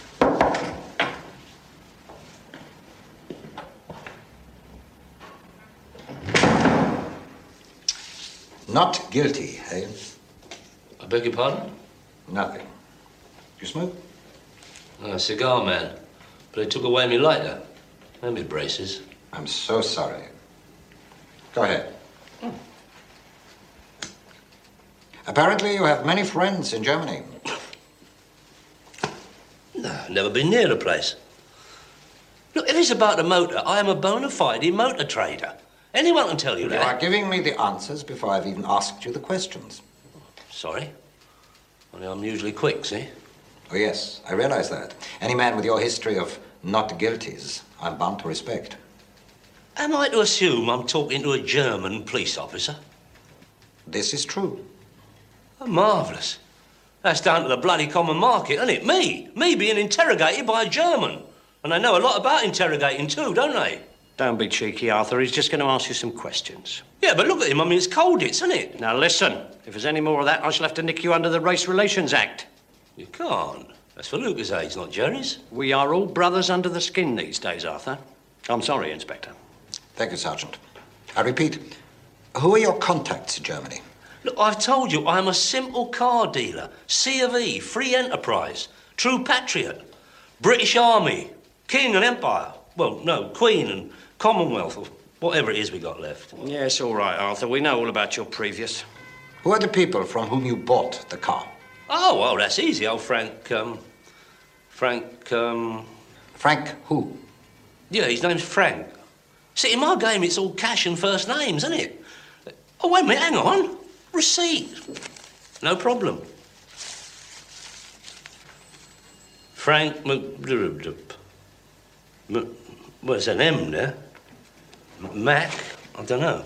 Speaker 19: Not guilty, eh?
Speaker 6: I beg your pardon?
Speaker 19: Nothing. You smoke?
Speaker 6: Cigar man. But they took away me lighter. And me braces.
Speaker 19: I'm so sorry. Go ahead. Apparently you have many friends in Germany.
Speaker 6: No, never been near the place. Look, if it's about the motor, I am a bona fide motor trader. Anyone can tell you that.
Speaker 19: You are giving me the answers before I've even asked you the questions.
Speaker 6: Sorry. Only I'm usually quick, see?
Speaker 19: Oh, yes, I realize that. Any man with your history of not guilties, I'm bound to respect.
Speaker 6: Am I to assume I'm talking to a German police officer?
Speaker 19: This is true.
Speaker 6: Oh, marvellous. That's down to the bloody common market, isn't it? Me being interrogated by a German. And they know a lot about interrogating too, don't they?
Speaker 13: Don't be cheeky, Arthur. He's just going to ask you some questions.
Speaker 6: Yeah, but look at him. I mean, it's Colditz, isn't it?
Speaker 13: Now, listen. If there's any more of that, I shall have to nick you under the Race Relations Act.
Speaker 6: You can't. That's for Lucas' age, not Jerry's.
Speaker 13: We are all brothers under the skin these days, Arthur. I'm sorry, Inspector.
Speaker 19: Thank you, Sergeant. I repeat, who are your contacts in Germany?
Speaker 6: Look, I've told you, I'm a simple car dealer. C of E, free enterprise, true patriot, British Army, King and Empire. Well, no, Queen and Commonwealth, or whatever it is we got left.
Speaker 13: Yes, all right, Arthur. We know all about your previous.
Speaker 19: Who are the people from whom you bought the car?
Speaker 6: Oh, well, that's easy. Oh, Frank
Speaker 19: who?
Speaker 6: Yeah, his name's Frank. See, in my game, it's all cash and first names, isn't it? Oh, wait a minute, hang on. Receipt. No problem. Frank what's an M there? Mac? I don't know.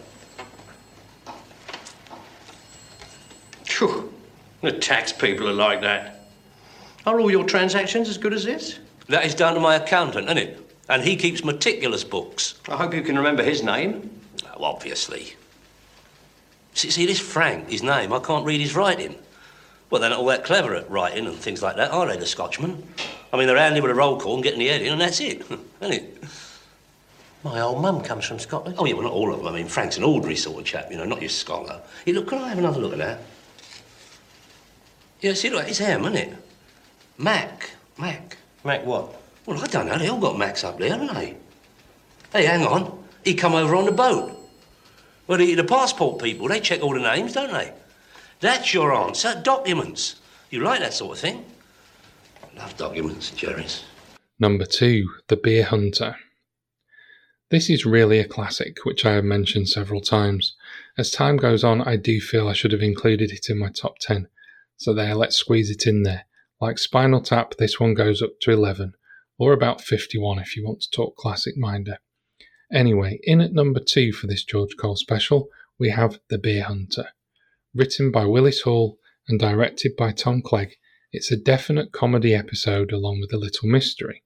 Speaker 13: Phew. The tax people are like that. Are all your transactions as good as this?
Speaker 6: That is down to my accountant, isn't it? And he keeps meticulous books.
Speaker 13: I hope you can remember his name.
Speaker 6: Oh, obviously. See, this Frank, his name, I can't read his writing. Well, they're not all that clever at writing and things like that, are they, the Scotchmen? I mean, they're handy with a roll call and getting the head in, and that's it, isn't it?
Speaker 13: My old mum comes from Scotland.
Speaker 6: Oh, yeah, well, not all of them. I mean, Frank's an ordinary sort of chap, you know, not your scholar. Hey, look, can I have another look at that? Yeah, see, look, it's him, isn't it? Mac.
Speaker 13: Mac what?
Speaker 6: Well, I don't know. They all got Macs up there, haven't they? Hey, hang on. He come over on the boat. Well, the passport people, they check all the names, don't they? That's your answer. Documents. You like that sort of thing? Love documents, Jerry's.
Speaker 2: Number 2, The Beer Hunter. This is really a classic, which I have mentioned several times. As time goes on, I do feel I should have included it in my top 10. So there, let's squeeze it in there. Like Spinal Tap, this one goes up to 11, or about 51 if you want to talk classic Minder. Anyway, in at number 2 for this George Cole special, we have The Beer Hunter. Written by Willis Hall and directed by Tom Clegg, it's a definite comedy episode along with a little mystery.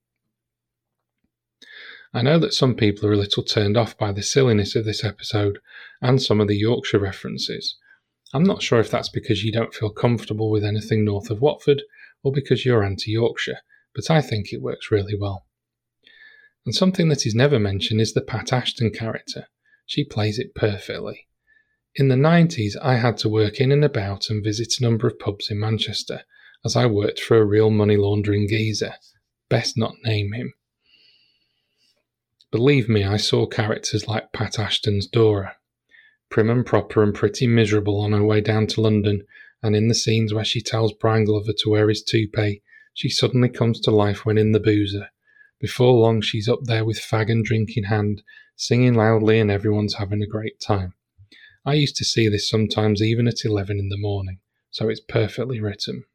Speaker 2: I know that some people are a little turned off by the silliness of this episode and some of the Yorkshire references. I'm not sure if that's because you don't feel comfortable with anything north of Watford or because you're anti-Yorkshire, but I think it works really well. And something that is never mentioned is the Pat Ashton character. She plays it perfectly. In the 90s, I had to work in and about and visit a number of pubs in Manchester, as I worked for a real money laundering geezer. Best not name him. Believe me, I saw characters like Pat Ashton's Dora, prim and proper and pretty miserable on her way down to London, and in the scenes where she tells Brian Glover to wear his toupee, she suddenly comes to life when in The Boozer. Before long, she's up there with fag and drink in hand, singing loudly, and everyone's having a great time. I used to see this sometimes even at 11 in the morning, so it's perfectly written.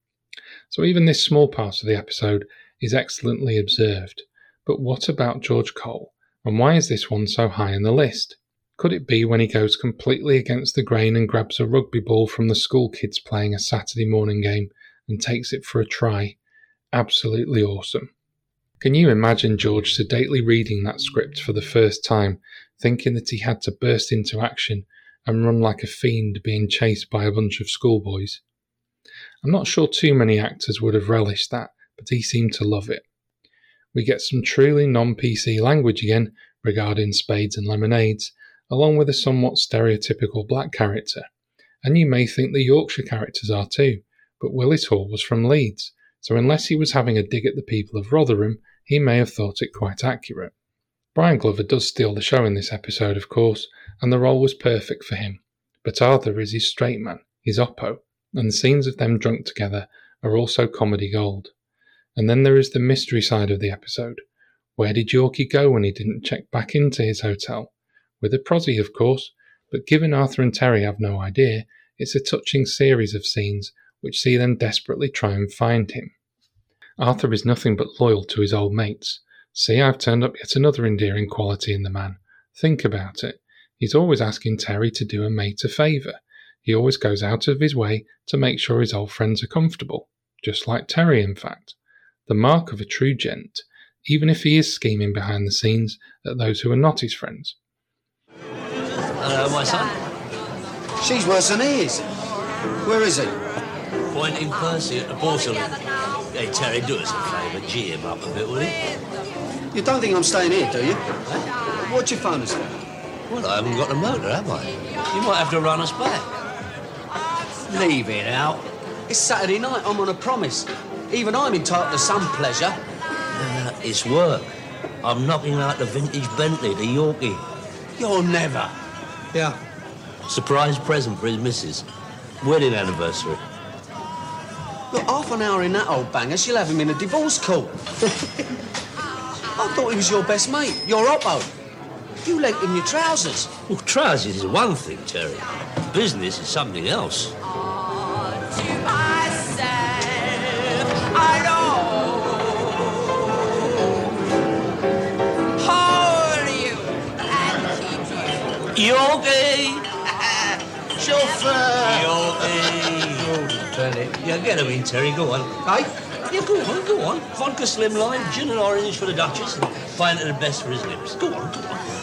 Speaker 2: So even this small part of the episode is excellently observed. But what about George Cole, and why is this one so high in the list? Could it be when he goes completely against the grain and grabs a rugby ball from the school kids playing a Saturday morning game and takes it for a try? Absolutely awesome. Can you imagine George sedately reading that script for the first time, thinking that he had to burst into action and run like a fiend being chased by a bunch of schoolboys? I'm not sure too many actors would have relished that, but he seemed to love it. We get some truly non-PC language again regarding spades and lemonades, along with a somewhat stereotypical black character. And you may think the Yorkshire characters are too, but Willis Hall was from Leeds, so unless he was having a dig at the people of Rotherham, he may have thought it quite accurate. Brian Glover does steal the show in this episode, of course, and the role was perfect for him, but Arthur is his straight man, his oppo, and the scenes of them drunk together are also comedy gold. And then there is the mystery side of the episode. Where did Yorkie go when he didn't check back into his hotel? With a prosy, of course, but given Arthur and Terry have no idea, it's a touching series of scenes which see them desperately try and find him. Arthur is nothing but loyal to his old mates. See, I've turned up yet another endearing quality in the man. Think about it. He's always asking Terry to do a mate a favour. He always goes out of his way to make sure his old friends are comfortable. Just like Terry, in fact. The mark of a true gent, even if he is scheming behind the scenes at those who are not his friends.
Speaker 13: Hello, my son.
Speaker 10: She's worse than he is. Where is he?
Speaker 13: Pointing Percy at the porcelain. Hey, Terry, do us a favour. Gee him up a bit, will you?
Speaker 10: You don't think I'm staying here, do you? What'd you phone us for?
Speaker 13: Well, I haven't got a motor, have I? You might have to run us back.
Speaker 10: Leave it out. It's Saturday night. I'm on a promise. Even I'm entitled to some pleasure.
Speaker 13: It's work. I'm knocking out the vintage Bentley, the Yorkie.
Speaker 10: You'll never.
Speaker 13: Yeah. Surprise present for his missus. Wedding anniversary.
Speaker 10: Look, half an hour in that old banger, she'll have him in a divorce court. I thought he was your best mate, your oppo. You lent him your trousers.
Speaker 13: Well, trousers is one thing, Terry. Business is something else. Yorkie! Chauffeur! Yorkie! Yeah, get him in, Terry, go on.
Speaker 10: Hey?
Speaker 13: Yeah, go on. Vodka slimline, gin and orange for the Duchess, and find it the best for his lips. Go on.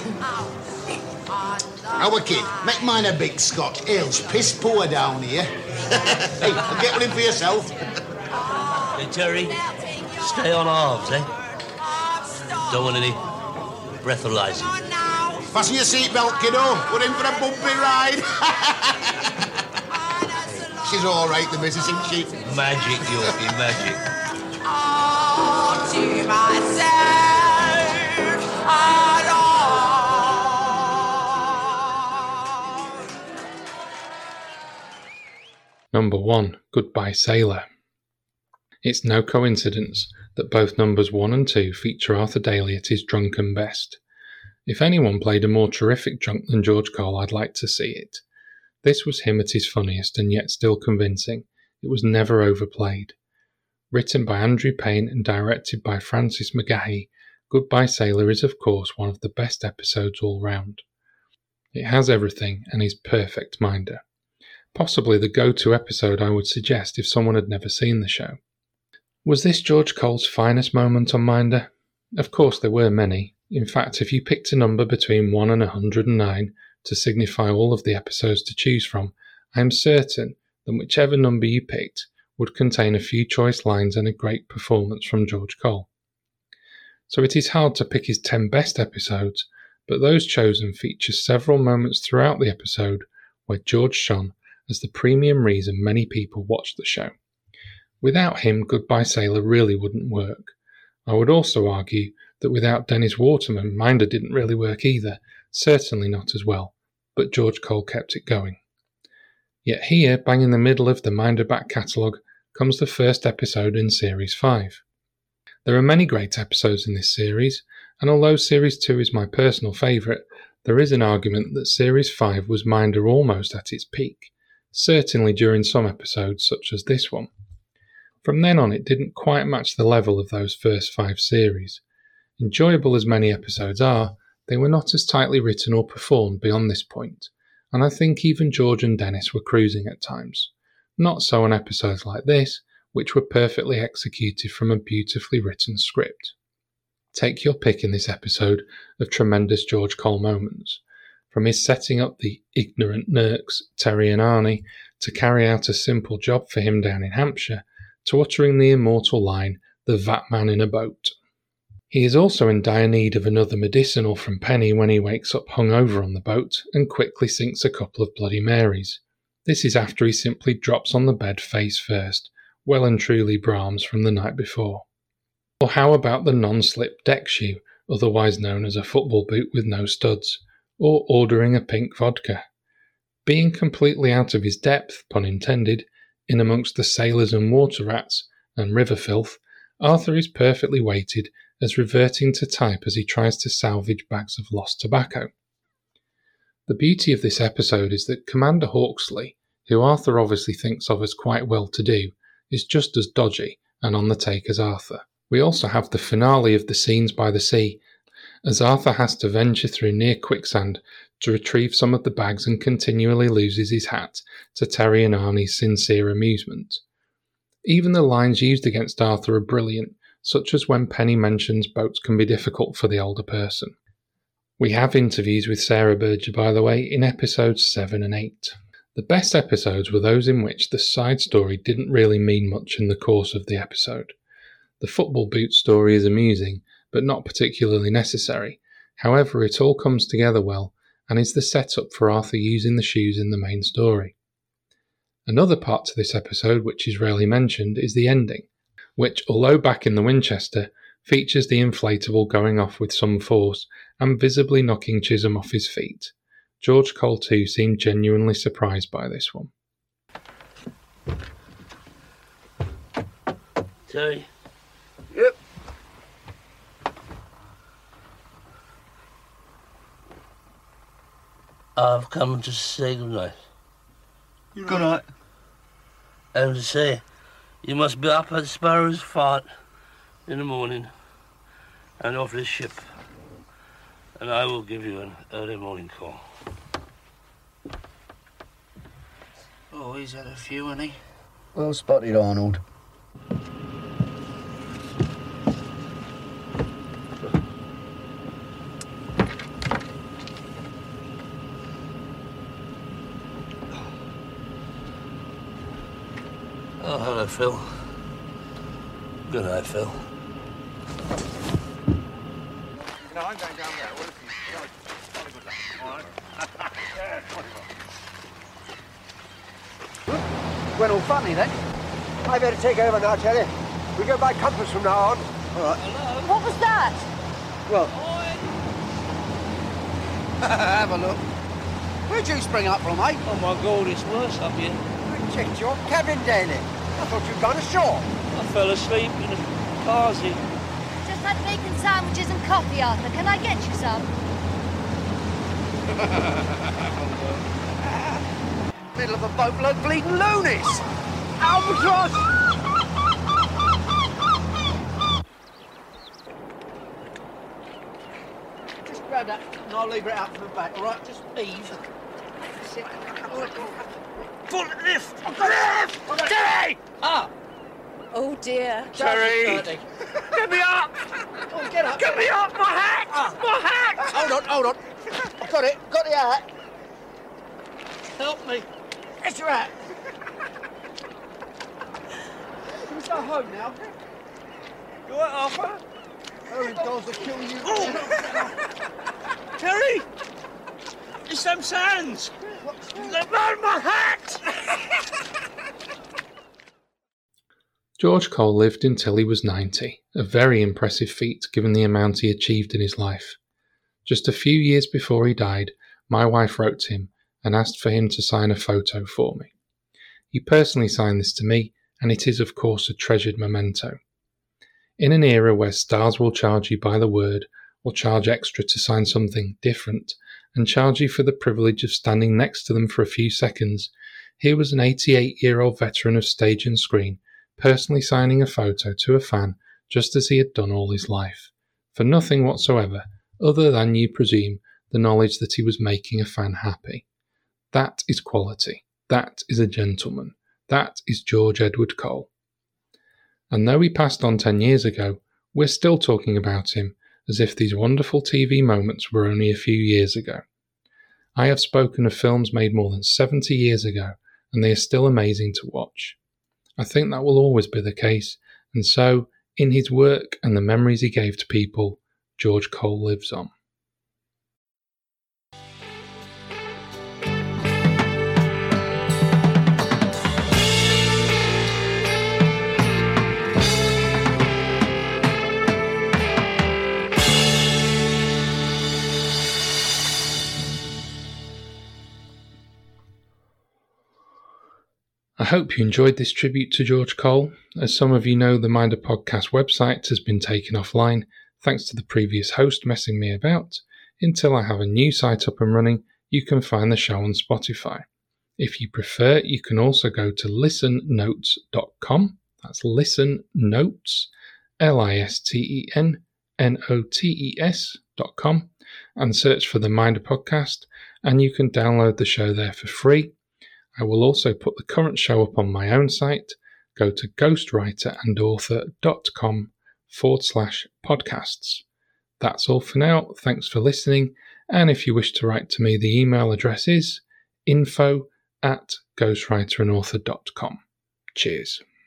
Speaker 20: Our kid, make mine a big Scotch. Ale's piss poor down here. Hey, get one in for yourself.
Speaker 13: Hey, Terry, stay on halves, eh? Don't want any breathalyzing.
Speaker 20: Fasten your seatbelt, kiddo. We're in for a bumpy ride. She's all right, the missus, isn't she?
Speaker 13: Magic, Yorkie, magic.
Speaker 21: All to myself,
Speaker 2: Number 1. Goodbye Sailor. It's no coincidence that both numbers 1 and 2 feature Arthur Daly at his drunken best. If anyone played a more terrific drunk than George Cole, I'd like to see it. This was him at his funniest and yet still convincing. It was never overplayed. Written by Andrew Payne and directed by Francis McGahey, Goodbye Sailor is of course one of the best episodes all round. It has everything and is perfect minder. Possibly the go-to episode I would suggest if someone had never seen the show. Was this George Cole's finest moment on Minder? Of course there were many. In fact, if you picked a number between 1 and 109 to signify all of the episodes to choose from, I am certain that whichever number you picked would contain a few choice lines and a great performance from George Cole. So it is hard to pick his 10 best episodes, but those chosen feature several moments throughout the episode where George shone as the premium reason many people watch the show. Without him, Goodbye Sailor really wouldn't work. I would also argue that without Dennis Waterman, Minder didn't really work either, certainly not as well, but George Cole kept it going. Yet here, bang in the middle of the Minder back catalogue, comes the first episode in Series 5. There are many great episodes in this series, and although Series 2 is my personal favourite, there is an argument that Series 5 was Minder almost at its peak, certainly during some episodes such as this one. From then on it didn't quite match the level of those first 5 series. Enjoyable as many episodes are, they were not as tightly written or performed beyond this point, and I think even George and Dennis were cruising at times. Not so on episodes like this, which were perfectly executed from a beautifully written script. Take your pick in this episode of tremendous George Cole moments, from his setting up the ignorant Nurks, Terry and Arnie, to carry out a simple job for him down in Hampshire, to uttering the immortal line, "The Vat Man in a Boat." He is also in dire need of another medicinal from Penny when he wakes up hungover on the boat and quickly sinks a couple of Bloody Marys. This is after he simply drops on the bed face first, well and truly Brahms from the night before. Or how about the non-slip deck shoe, otherwise known as a football boot with no studs, or ordering a pink vodka? Being completely out of his depth, pun intended, in amongst the sailors and water rats and river filth, Arthur is perfectly weighted as reverting to type as he tries to salvage bags of lost tobacco. The beauty of this episode is that Commander Hawksley, who Arthur obviously thinks of as quite well-to-do, is just as dodgy and on the take as Arthur. We also have the finale of the Scenes by the Sea, as Arthur has to venture through near quicksand to retrieve some of the bags and continually loses his hat, to Terry and Arnie's sincere amusement. Even the lines used against Arthur are brilliant, such as when Penny mentions boats can be difficult for the older person. We have interviews with Sarah Berger, by the way, in episodes 7 and 8. The best episodes were those in which the side story didn't really mean much in the course of the episode. The football boot story is amusing, but not particularly necessary. However, it all comes together well, and is the setup for Arthur using the shoes in the main story. Another part to this episode which is rarely mentioned is the ending, which, although back in the Winchester, features the inflatable going off with some force and visibly knocking Chisholm off his feet. George Cole too seemed genuinely surprised by this one.
Speaker 13: Terry?
Speaker 8: Yep.
Speaker 13: I've come to say good night.
Speaker 8: Good night.
Speaker 13: And to say, you must be up at Sparrow's Fart in the morning and off this ship. And I will give you an early morning call.
Speaker 10: Oh, he's had a few, hasn't he?
Speaker 11: Well spotted, Arnold.
Speaker 13: Oh, hello, Phil. Good night, Phil.
Speaker 20: No, I'm going down there. What if you... Jolly good luck. All right.
Speaker 10: Went all funny then.
Speaker 20: I better take over now, tell you. We go by compass from now on. All right.
Speaker 4: What was that?
Speaker 10: Well... Have a look. Where'd you spring up from, mate?
Speaker 13: Oh, my God, it's worse up here.
Speaker 20: We checked your cabin, Daly. I thought you'd gone ashore.
Speaker 13: I fell asleep in a carsy.
Speaker 18: Just had bacon sandwiches and coffee, Arthur. Can I get you some?
Speaker 10: Middle of a boatload of bleeding loonies. Albatross! Just grab that and I'll lever it out from the back, all right? Just heave. Sit.
Speaker 13: Full lift! Lift! Terry!
Speaker 10: Ah!
Speaker 4: Oh, dear.
Speaker 13: Terry! Get me up!
Speaker 10: Oh, get up.
Speaker 13: Get me up! My hat!
Speaker 10: Ah.
Speaker 13: My hat!
Speaker 10: Hold on. I've got it. Got the hat. Help me. It's your hat. Can we go home now?
Speaker 13: You want Arthur?
Speaker 10: Hurry, dolls will kill you.
Speaker 13: Oh. Terry! It's them sands! They burned my hat!
Speaker 2: George Cole lived until he was 90, a very impressive feat given the amount he achieved in his life. Just a few years before he died, my wife wrote to him and asked for him to sign a photo for me. He personally signed this to me, and it is of course a treasured memento. In an era where stars will charge you by the word, or charge extra to sign something different, and charge you for the privilege of standing next to them for a few seconds, here was an 88-year-old veteran of stage and screen personally signing a photo to a fan just as he had done all his life, for nothing whatsoever other than, you presume, the knowledge that he was making a fan happy. That is quality. That is a gentleman. That is George Edward Cole. And though he passed on 10 years ago, we're still talking about him as if these wonderful TV moments were only a few years ago. I have spoken of films made more than 70 years ago, and they are still amazing to watch. I think that will always be the case, and so, in his work and the memories he gave to people, George Cole lives on. I hope you enjoyed this tribute to George Cole. As some of you know, the Minder Podcast website has been taken offline, thanks to the previous host messing me about. Until I have a new site up and running, you can find the show on Spotify. If you prefer, you can also go to listennotes.com. That's Listen Notes, listennotes.com, and search for the Minder Podcast, and you can download the show there for free. I will also put the current show up on my own site. Go to ghostwriterandauthor.com/podcasts. That's all for now. Thanks for listening. And if you wish to write to me, the email address is info@ghostwriterandauthor.com. Cheers.